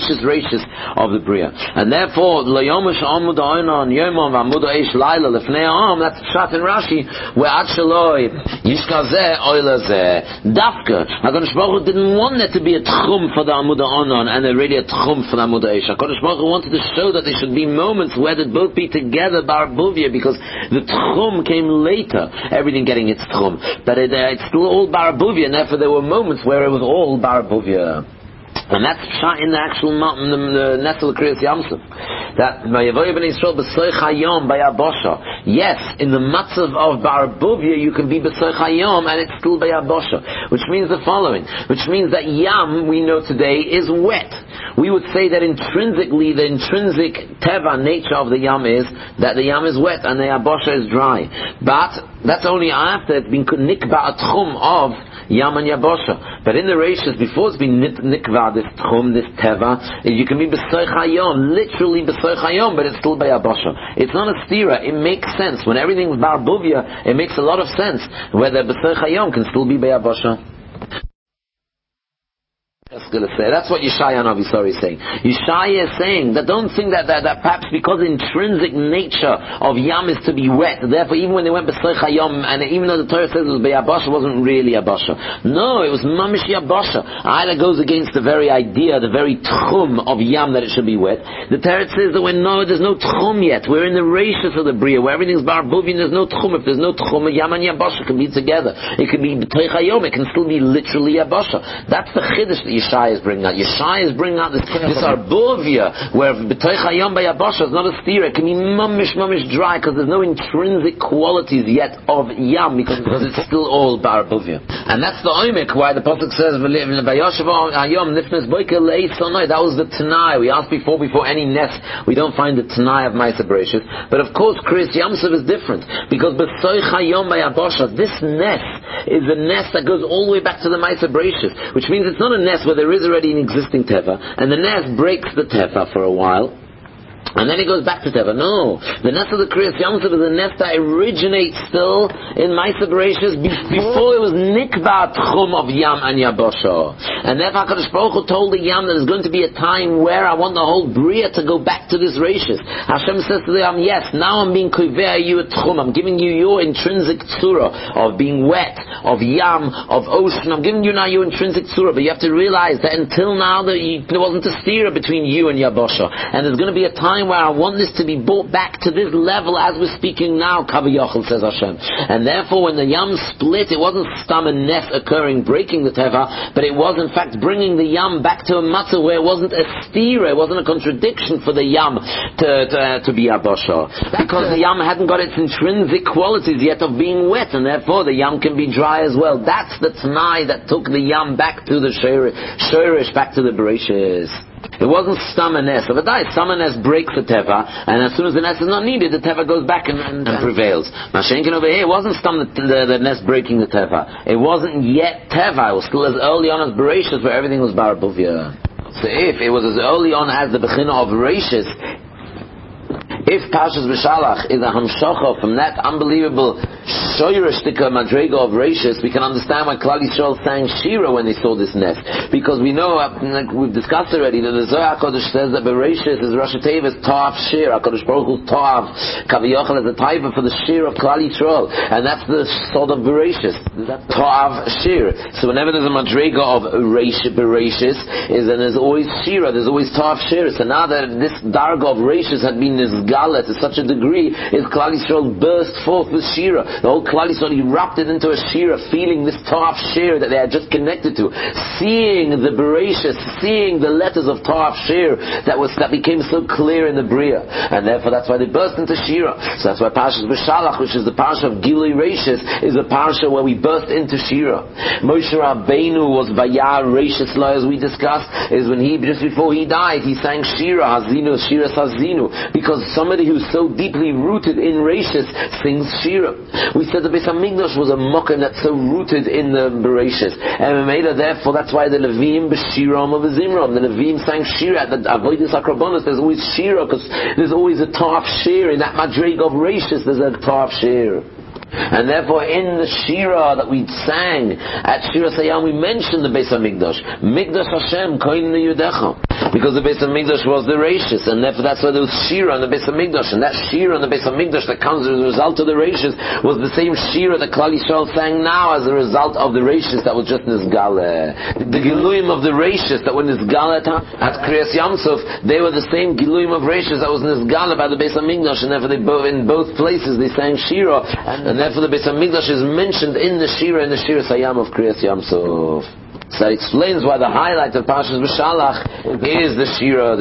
of the Bria. And therefore, Layomish Amud Ha'onon Yomam V'Amud Ha'esh Laila Lefnei Ha'am, that's Pshat in Rashi, where Ad Shaloi Yishka Zeh Oila Zeh Dafka. HaKadosh Baruch Hu didn't want there to be a Tchum for the Amud Ha'onon and really a Tchum for the Amud Ha'esh. HaKadosh Baruch Hu wanted to show that there should be moments where they'd both be together, Bar Buvia, because the Tchum came later, everything getting its Tchum. But it's still all Bar Buvia, and therefore there were moments where it was all Bar Buvia. And that's in the actual mountain, the Nesel Kriyas Yamsuf. That Vayavoy Ben Yisrael b'soich hayom bayabosha. Yes, in the matzav of Bar Buvia you can be b'soich hayom and it's still bayabosha, which means the following. Which means that Yam, we know today, is wet. We would say that intrinsically, the intrinsic teva nature of the Yam is that the Yam is wet and the Yabosha is dry. But that's only after it's been nikba a tchum of Yam and Yabosha. But in the Reishis, before it's been nikva, this tchum, this teva, you can be b'soich hayom, literally b'soich hayom, but it's still by Yabosha. It's not a stira, it makes sense. When everything is Bar Buvia, it makes a lot of sense. Whether b'soich hayom can still be by Yabosha. That's what Yeshaya Navi is saying. Yeshaya is saying that don't think that perhaps because the intrinsic nature of Yam is to be wet, therefore even when they went B'Soich Hayom, and even though the Torah says it was B'Yabasha, wasn't really Yabasha. No, it was Mamish Yabasha. Either goes against the very idea, the very tchum of Yam that it should be wet. The Torah says that there's no tchum yet. We're in the rashis of the Bria, where everything's Bar Buvin, there's no tchum. If there's no tchum, Yam and Yabasha can be together. It can be B'Toich Hayom, it can still be literally Yabasha. That's the Chiddush that Yeshaya is bringing out. Yeshaya is bringing out this arbovia, where B'Toich Hayom B'Yabasha is not a steer. It can be mamish dry, because there's no intrinsic qualities yet of Yam, because it's still all arbovia. And that's the oimik, why the Pasuk says, B'Yashav Hayom Nifnes Boiker Le'is Sonai. That was the Tanai. We asked before any nest, we don't find the Tanai of Ma'aser Bereishis. But of course, Kriyas Yamsuf is different, because B'Toich Hayom B'Yabasha, this nest is a nest that goes all the way back to the Ma'aser Bereishis, which means it's not a nest where there is already an existing teva, and the nest breaks the teva for a while, and then it goes back to Teva. No. The nest of the Kriyas Yamsuf is a nest that originates still in Ma'aser Bereishis before it was Nikva Tchum of Yam and Yabasha. And therefore HaKadosh Baruch Hu told the Yam that there's going to be a time where I want the whole Bria to go back to this Reishis. Hashem says to the Yam, yes, now I'm being Kivea you a Tchum. I'm giving you your intrinsic tzura of being wet, of Yam, of ocean. I'm giving you now your intrinsic tzura. But you have to realize that until now there wasn't a stira between you and Yabasha. And there's going to be a time where I want this to be brought back to this level as we're speaking now, Kaviyachal, says Hashem. And therefore when the Yam split, it wasn't stam and nef occurring, breaking the Teva, but it was in fact bringing the Yam back to a matzah where it wasn't a stira, it wasn't a contradiction for the Yam to be Abasha. Because the Yam hadn't got its intrinsic qualities yet of being wet, and therefore the Yam can be dry as well. That's the Tanai that took the Yam back to the Shorish, back to the Bereishis. It wasn't Stam and Nes. But Stam and Nes breaks the Teva, and as soon as the Nes is not needed, the Teva goes back and prevails. Mashenkin over here, it wasn't Stam the Nes breaking the Teva. It wasn't yet Teva. It was still as early on as Bereishis, where everything was Bar Buvia. So if it was as early on as the Bechina of Bereishis, if Parshas B'Shalach is a hamshocha from that unbelievable shoyrishtika madrega of Reishis, we can understand why Klal Yisrael sang Shira when they saw this nest. Because we know, like we've discussed already, that the Zohar HaKadosh says that Bereishis is Rosh Hashanah Ta'af Shir. HaKadosh Baruch Hu Ta'af Kaviyachal as a type for the Shir of Klal Yisrael, and that's the sod of Bereishis, Ta'af Shir. So whenever there's a madrega of Bereishis, then there's always Shira, there's always Ta'af Shir. So now that this darga of Reishis had been this Gala to such a degree, is Klal Yisrael burst forth with Shira. The whole Klal Yisrael erupted into a Shira, feeling this Ta'af Shir that they had just connected to, seeing the Bereishis, seeing the letters of Ta'af Shir that became so clear in the Bria, and therefore that's why they burst into Shira. So that's why Parshas B'Shalach, which is the Parsha of Gilui Reishis, is a Parsha where we burst into Shira. Moshe Rabbeinu was Vayar Reishis La, as we discussed, is when just before he died, he sang Shira Hazinu, Shira Hazinu, because somebody who's so deeply rooted in Reishis sings Shira. We said the Beis Hamikdash was a mocker that's so rooted in the Bereishis, and therefore that's why the Levim b'Shiram of Zimram, the Levim sang Shira. At the Avodas Akrabonos, there's always Shira, because there's always a Ta'af Shir in that Madrig of Reishis. There's a Ta'af Shir. And therefore in the Shira that we sang at Shira Sayam, we mentioned the Beis Hamikdash. Mikdash Hashem, Koin Yudecha. Because the Beis Hamikdash was the Reishis, and therefore that's why there was Shira on the Beis Hamikdash. And that Shira on the Beis Hamikdash that comes as a result of the Reishis was the same Shira that Klal Yisrael sang now as a result of the Reishis that was just Nizgale. The Giluyim of the Reishis that were Nizgale at Kriyas Yamsuf, they were the same Giluyim of Reishis that was Nizgale by the Beis Hamikdash, and therefore in both places they sang Shira, and therefore the Beis Hamikdash is mentioned in the Shira Sayam of Kriyas Yamsuf. So that explains why the highlight of Parshas B'Shalach is the Shira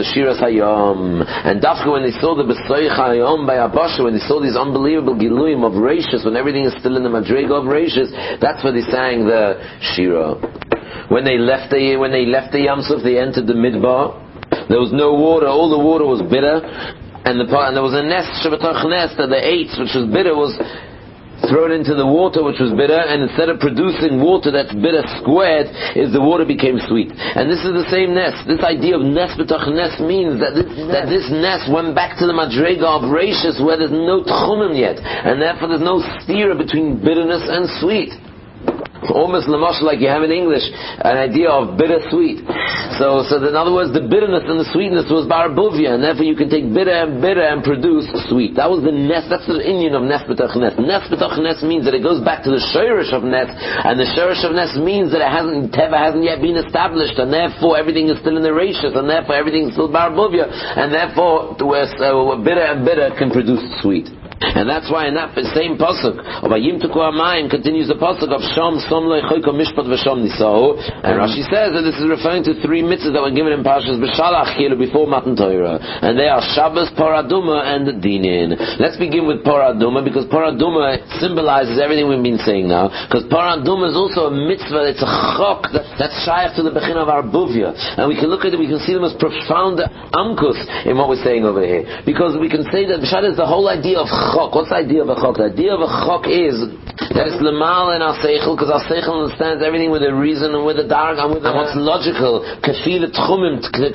Sayam. And Dafka, when they saw the B'Soich Hayom by Abasha, when they saw these unbelievable Giluyim of Reishis, when everything is still in the Madrega of Reishis, that's where they sang the Shira. When they left the Yamsuf, they entered the Midbar. There was no water, all the water was bitter, and there was a nest, Shabbatach nest, that the eights, which was bitter, was thrown into the water which was bitter, and instead of producing water that's bitter squared, the water became sweet. And this is the same nest. This idea of nest b'tach nest means that this nest went back to the madrega of Reishis, where there's no tchumim yet, and therefore there's no stira between bitterness and sweet. almost like you have in English an idea of bittersweet. So in other words, the bitterness and the sweetness was barabuvia, and therefore you can take bitter and produce sweet. That was the nes. That's the inyan of nes b'toch nes. Nes b'toch nes means that it goes back to the shirish of nes, and the shirish of nes means that teva hasn't yet been established, and therefore everything is still in the rashis, and therefore everything is still barabuvia, and therefore bitter and bitter can produce sweet. And that's why in that same pasuk of Ayim Tuku Hamayim continues the pasuk of Shom Som Lo Yechoyko Mishpat V'Shom Nisahu, and Rashi says that this is referring to three mitzvahs that were given in Parshas B'Shalach before Matan Torah, and they are Shabbos, Paraduma, and Dinin. Let's begin with Paraduma, because Paraduma symbolizes everything we've been saying now, because Paraduma is also a mitzvah, it's a chok that's shaykh to the Bechin of Arbuvia, and we can look at it, we can see the most profound amkus in what we're saying over here, because we can say that B'Shad is the whole idea of chok. What's the idea of a chok? The idea of a chok is that it's lemal in our seichel, because our seichel understands everything with a reason and with a darg and with what's logical. Kafi the tchumim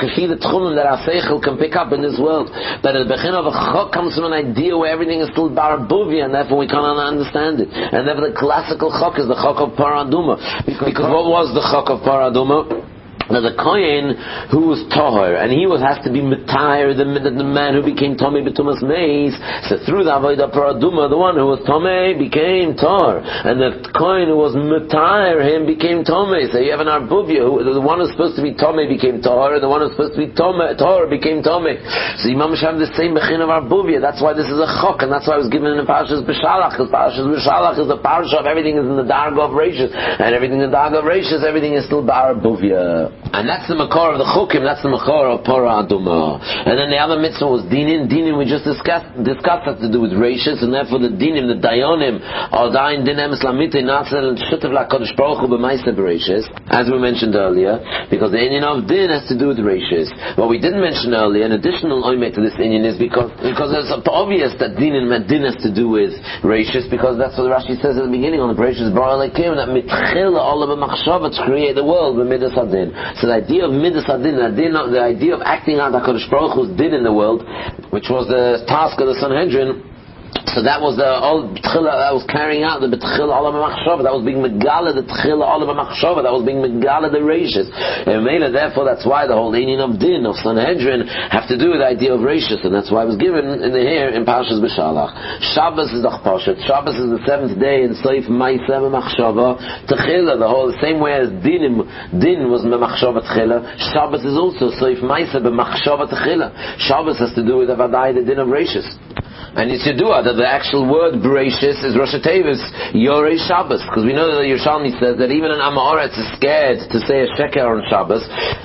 that our seichel can pick up in this world. But the bechin of a chok comes from an idea where everything is still barabuvia, and therefore we cannot understand it. And therefore the classical chok is the chok of paraduma. Because what was the chok of paraduma? Now the Kohen who was Tahor, and he has to be Mitayr, the man who became Tomei B'tumas Meis. So through the Avodah Paraduma, the one who was Tomei became Tahor, and the Kohen who was Mitayr him became Tomei. So you have an Arbuvia, the one who's supposed to be Tomei became Tahor, and the one who's supposed to be Tahor became Tomei. So you must have the same Bechin of Arbuvia. That's why this is a Chok, and that's why it was given in the Parshas B'Shalach, because Parshas B'Shalach is the Parsha of everything is in the Darga of Rashis, and everything in the Darga of Rashis, everything is still Arbuvia. And that's the makor of the chukim, that's the makor of Para Aduma. And then the other mitzvah was Dinim. Dinim we just discussed has to do with rashis, and therefore the Dinim, the Dayonim, are Dayin Dinem Islamite Nasel and Shutav LaKadosh Baruch Hu B'Maisa B'Rashis, as we mentioned earlier, because the inyan of Din has to do with rashis. What we didn't mention earlier, an additional oimek to this inyan is because it's obvious that Din has to do with rashis, because that's what Rashi says at the beginning on the Bereshis Bara Elokim, that mitchila olam b'machshava to create the world b'midas hadin. So the idea of midas hadin, the idea of acting out HaKadosh Baruch Hu's din in the world, which was the task of the Sanhedrin. So that was the all tchila that was carrying out the betchila olam b'machshava, that was being megala the tchila olam b'machshava, that was being megala the rashis. And therefore that's why the whole inyan of din of Sanhedrin have to do with the idea of rashis, and that's why it was given in the here in Parshas B'Shalach. Shabbos is the chpashet. Shabbos is the seventh day in Seif Ma'aseh b'machshava tchila. The whole same way as din was b'machshava tchila. Shabbos is also Seif Ma'aseh b'machshava tchila. Shabbos has to do with the din of rashis. And it's Yedua that the actual word Bereshis is Rosh Tevis Yorei Shabbos, because we know that the Yerushalmi says that even an Amoretz is scared to say a sheker on Shabbos.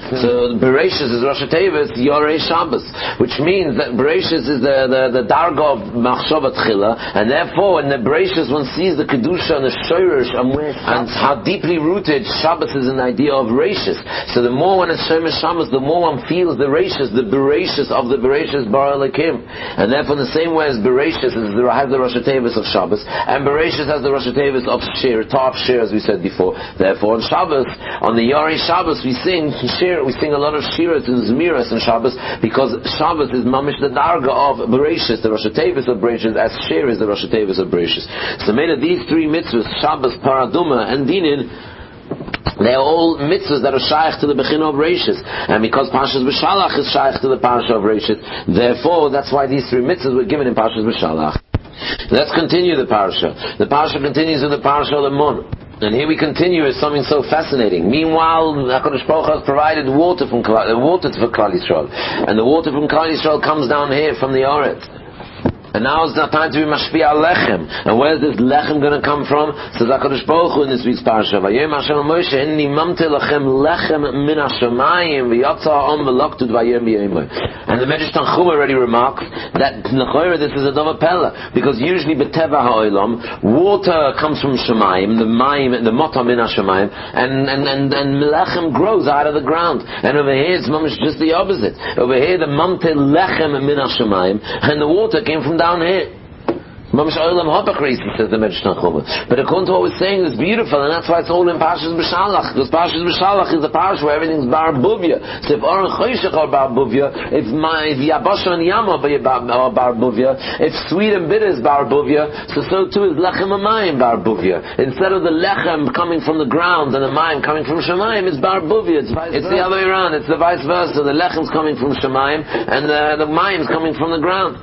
So Bereshis is Rosh Tevis Yorei Shabbos, which means that Bereshis is the darga of Machshava Tchila, and therefore in the Bereshis one sees the kedusha and the shoyrish and how deeply rooted Shabbos is in the idea of Rashis. So the more one is Shemesh Shabbos, the more one feels the Rashis, the Bereshis of the Bereshis Bara Elokim, and therefore in the same way as Bereshis has the Rosh Tevis of Shabbos, and Bereshis has the Rosh Tevis of Shir, Tav Shir, as we said before. Therefore, on Shabbos, on the Yorei Shabbos, we sing Shir, we sing a lot of Shiras and Zmiras on Shabbos, because Shabbos is mamish the darga of Bereshis, the Rosh Tevis of Bereshis, as Shir is the Rosh Tevis of Bereshis. So made of these three mitzvahs, Shabbos, Paraduma, and Dinin, they are all mitzvahs that are shaykh to the Bechina of Rashis. And because Parshas B'Shalach is shaykh to the Parsha of Rashis, therefore that's why these three mitzvahs were given in Parshas B'Shalach. Let's continue the Parsha. The Parsha continues in the Parsha of Lemon. And here we continue with something so fascinating. Meanwhile, HaKadosh Baruch Hu has provided water for Klal Yisrael. And the water from Klal Yisrael comes down here from the Oretz. And now it's not time to be mashpia lechem. And where's this lechem going to come from? Says HaKadosh Baruch Hu in this week's parsha. Vayom Hashem Moshe, Inni mamte lechem lechem min hashamayim v'yatza ha'om v'loktu d'vayom b'yomoy. And the Medrash Tanchum already remarks that l'choira this is a dova pella, because usually b'teva ha'olam water comes from shamayim, the mayim, the mota min hashamayim, and lechem grows out of the ground. And over here it's mamish just the opposite. Over here the mamte lechem min hashamayim, and the water came from down here. says the Medrash Tanchuma. But according to what we're saying, it's beautiful, and that's why it's all in Parshas B'Shalach. Because Parshas B'Shalach is the parsha where everything's Bar Buvia. So if Oren Choshech are Bar Buvia, if Yabasha and Yama are Bar Buvia, if sweet and bitter is Bar Buvia, so too is Lechem and Mayim Bar Buvia. Instead of the Lechem coming from the ground and the Mayim coming from Shemayim, it's Bar Buvia. It's the other way around. It's the vice versa. The Lechem's coming from Shemayim and the Mayim's coming from the ground.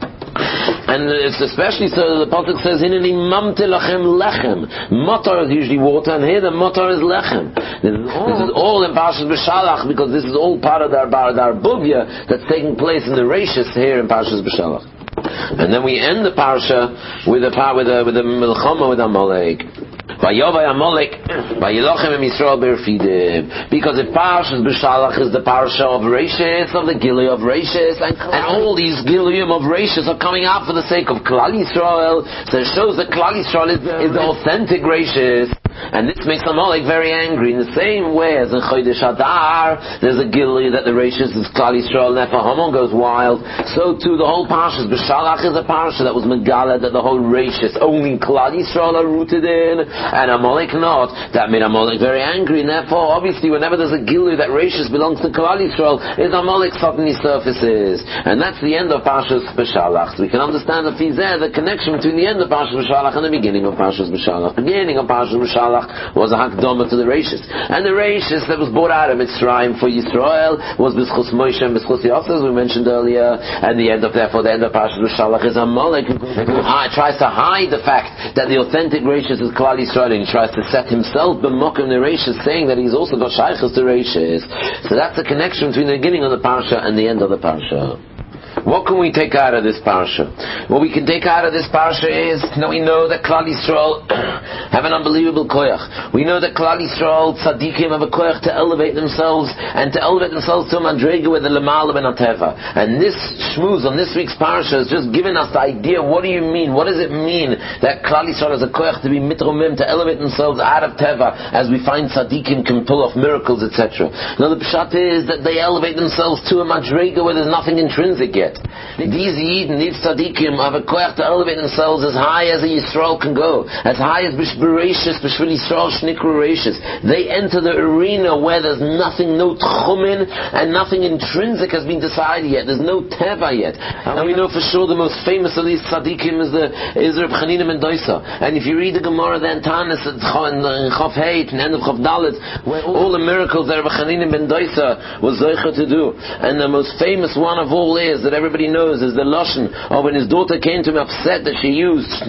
And it's especially so the pasuk says, "Hineni mamte lachem lechem." Motor is usually water, and here the motor is lechem. This is all in Parshas B'Shalach, because this is all part of the Arbuvia that's taking place in the Reishis here in Parshas B'Shalach. And then we end the parsha with the milchama with Amalek. Vayovay Amalek, Vayilochem em Yisrael berfidim. Because if Parshas B'Shalach is the parsha of Reishis, of the Gilui of Reishis, and all these Giluyim of Reishis are coming out for the sake of Klal Yisrael, so it shows that Klal Yisrael is the authentic Reishis. And this makes Amalek very angry. In the same way as in Chodesh Adar, there's a Gilui that the Reishis is Klal Yisrael, and therefore Haman goes wild. So too, the whole Parshas B'Shalach is a parsha that was Megala, that the whole Reishis, only Klal Yisrael are rooted in, and Amalek not. That made Amalek very angry, and therefore, obviously, whenever there's a Gilui that Reishis belongs to Klal Yisrael, is Amalek suddenly surfaces. And that's the end of Parshas B'Shalach. So we can understand the connection between the end of Parshas B'Shalach and the beginning of Parshas B'Shalach. The beginning of Parshas B'Shalach was a hakdama to the Reishis. And the Reishis that was brought out of Mitzrayim for Yisrael was B'schus Moshe and B'schus Yosef, as we mentioned earlier. And the end of Parshas B'Shalach is Amalek, who tries to hide the fact that the authentic Reishis is Klal Yisrael, and he tries to set himself b'mokum the Reishis, saying that he's also got shaychus to Reishis. So that's the connection between the beginning of the parsha and the end of the parsha. What can we take out of this parsha? What we can take out of this parsha is that we know that Klal Yisrael have an unbelievable koyach. We know that Klal Yisrael tzaddikim have a koyach to elevate themselves, and to elevate themselves to a madrega with the lemala ben ateva. And this shmuz on this week's parsha has just given us the idea. What do you mean? What does it mean that Klal Yisrael has a koyach to be mitromim, to elevate themselves out of teva, as we find tzaddikim can pull off miracles, etc. Now the pshat is that they elevate themselves to a madrega where there's nothing intrinsic yet. These Yidden, these tzaddikim have a koyach to elevate themselves as high as a Yisrael can go, as high as B'Shbereshis, B'Shvil Yisrael Shnikru Reishis. They enter the arena where there's nothing, no tchumin, and nothing intrinsic has been decided yet. There's no teva yet. And we know for sure the most famous of these tzaddikim is Reb Chanina ben Dosa. And if you read the Gemara, the Antanis in Chof Heit, and end of Chof Dalet, where all the miracles that Reb Chanina ben Dosa was zeicher to do, and the most famous one of all is that everybody knows is the lashon of when his daughter came to him upset that she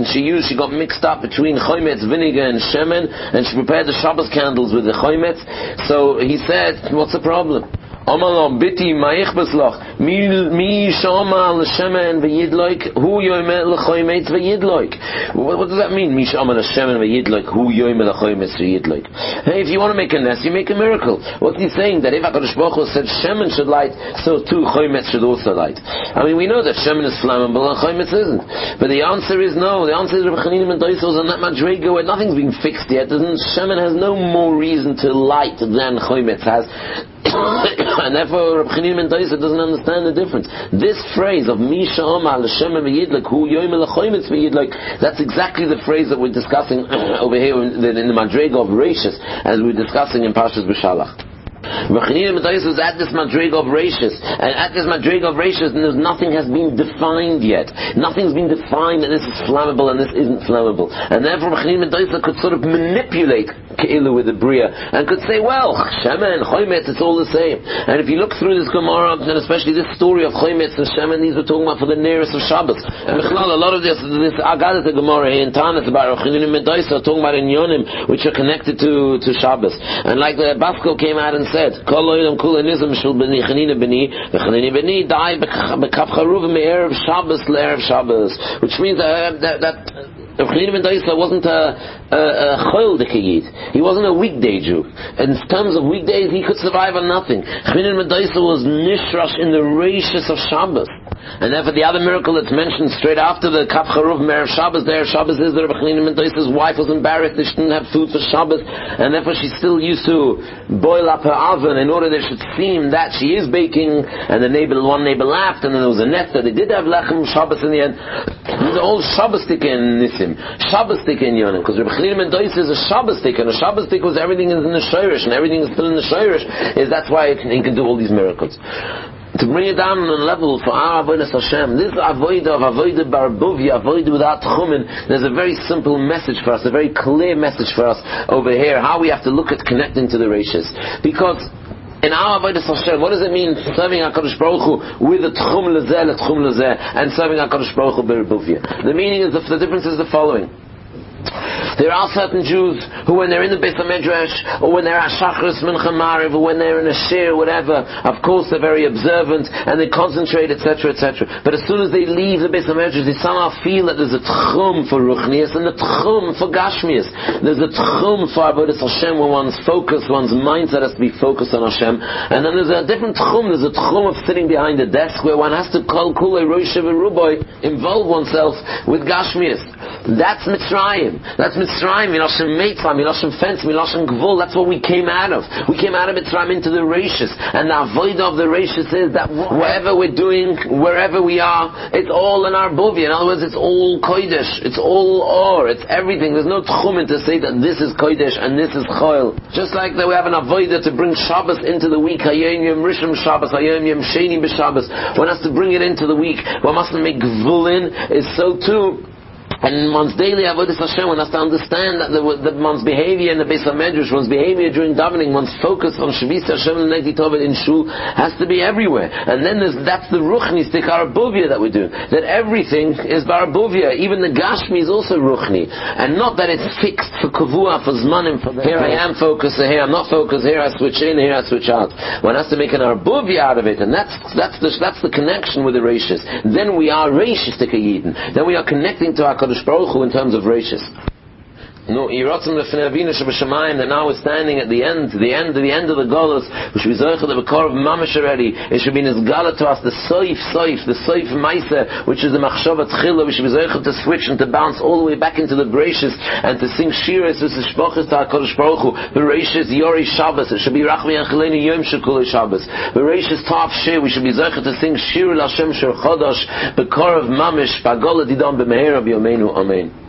got mixed up between chometz, vinegar and shemen, and she prepared the Shabbos candles with the chometz. So he said, what's the problem? Amalom biti ma'ich beslach mi shama l'shemen v'yidloik hu yoyme l'choymetz v'yidloik. What does that mean? Mi shama l'shemen v'yidloik hu yoyme l'choymetz v'yidloik. Hey, if you want to make a nest, you make a miracle. What's he saying? That if HaKadosh Baruch Hu said shemen should light, so too choymetz should also light. I mean, we know that shemen is flammable and choymetz isn't. But the answer is no. The answer is Reb Chanina ben Dosa was on that madrega where nothing's been fixed yet. Shemen has no more reason to light than choymetz has. And therefore Reb Chanina ben Dosa doesn't understand the difference. This phrase of Misha Omar L'Shem V'Yidlek Hu Yoyim L'Choymetz V'Yidlek, that's exactly the phrase that we're discussing over here in the Madrega of Reishis, as we're discussing in Parshas B'Shalach. Reb Chanina ben Dosa is at this madrega of Reishis, and at this madrega of Reishis, nothing has been defined yet. Nothing's been defined that this is flammable and this isn't flammable. And therefore Reb Chanina ben Dosa could sort of manipulate Ke'ilu with the Bria, and could say, well, Shemen, Choymetz, it's all the same. And if you look through this Gemara, and especially this story of Choymetz and Shemen, these were talking about for the nearest of Shabbos. And a lot of this Agadat Gemara here in Tanis about Reb Chanina ben Dosa talking about Inyonim, which are connected to Shabbos. And like the Basko came out and said, Kol Olam Kula Nizam Shul B'ni Chanina B'ni, Chanina B'ni died B'kaf Charuvim Erev Shabbos L'Erev Shabbos, which means that Reb Chanina ben Dosa wasn't a Chol Dekayid. He wasn't a weekday Jew. In terms of weekdays, he could survive on nothing. Chanina ben Dosa was nishrash in the Reishis of Shabbos. And therefore the other miracle that's mentioned straight after the Kaf Charuv Me'er Shabbos, there Shabbos is that Rabbi Chanina ben Dosa's wife was embarrassed that she didn't have food for Shabbos, and therefore she still used to boil up her oven in order that it should seem that she is baking, and one neighbor laughed, and then there was a nefta, they did have Lechem Shabbos in the end. The whole Shabbos stick in Nisim, Shabbos stick in Yonim, because Rabbi Chanina ben Dosa is a Shabbos stick, and a Shabbos stick was everything is in the Shoirish, and everything is still in the Shoirish, that's why he can do all these miracles. To bring it down on a level for our Avodas Hashem, this Avodah of Avodah Barbuvia, Avodah without Tchumen, there's a very simple message for us, a very clear message for us over here, how we have to look at connecting to the Reishis. Because in our Avodas Hashem, what does it mean serving HaKadosh Baruch Hu with a Tchum Lezeh, and serving HaKadosh Baruch Hu Barbuvia? The meaning is, the difference is the following. There are certain Jews who, when they're in the Beis HaMedrash, or when they're at Shachris, Mincha, Mariv, or when they're in a shir, whatever, of course they're very observant, and they concentrate, etc., etc. But as soon as they leave the Beis HaMedrash, they somehow feel that there's a tchum for Ruchnias, and a tchum for Gashmias. There's a tchum for Avodas Hashem, where one's focus, one's mindset has to be focused on Hashem. And then there's a different tchum, there's a tchum of sitting behind the desk, where one has to call Kulei Roisha V'Ruboy, involve oneself with Gashmias. That's Mitzrayim. That's Mitzrayim, Miloshem Meitzah, Miloshem Fence, Miloshem Gvul. That's what we came out of. We came out of Mitzrayim into the Reishis. And the avodah of the Reishis is that whatever we're doing, wherever we are, it's all in our buvia. In other words, it's all Kodesh. It's all Or. It's everything. There's no tchumen to say that this is Kodesh and this is Choil. Just like that we have an avodah to bring Shabbos into the week. Hayom Yom Rishon Shabbos, Hayom Yom Sheni B'Shabbos. One has to bring it into the week. One mustn't make Gvul in. Is so too. And in one's daily Avodas Hashem, one has to understand that one's behavior in the Beis HaMedrash, one's behavior during davening, one's focus on Shavis Hashem and Negdi Tovah in Shul has to be everywhere. And then that's the Ruchni, Stik Arbuvia that we do. That everything is Barbuvia. Even the Gashmi is also Ruchni. And not that it's fixed for Kavua, for Zmanim, for here I am focused, here I'm not focused, here I switch in, here I switch out. One has to make an Arbuvia out of it, and that's the connection with the Reishis. Then we are Reishis Stik Yidin. Then we are connecting to our Kadosh Baruch Hu in terms of Reishis. No, Yiratzim Lefnei Avinu Shebashamayim, that now we're standing at the end of the Golos, we should be Zoicha the Bekor of Mamash already. It should be Nizgala to us the Soif Maisa, which is the Machshava Tchila. We should be Zoicha to switch and to bounce all the way back into the Bereishis and to sing Shiras with the Shpochis to HaKadosh Baruch Hu. Bereishis Yori Shabbos. It should be Rachmi Ancheleni Yom Shekule Shabbos. Bereishis Tav Shir. We should be Zoicha to sing Shir L'Hashem Shir Chodosh Bekor of Mamash Pagola Didon B'Meher B'Yomeinu. Amen.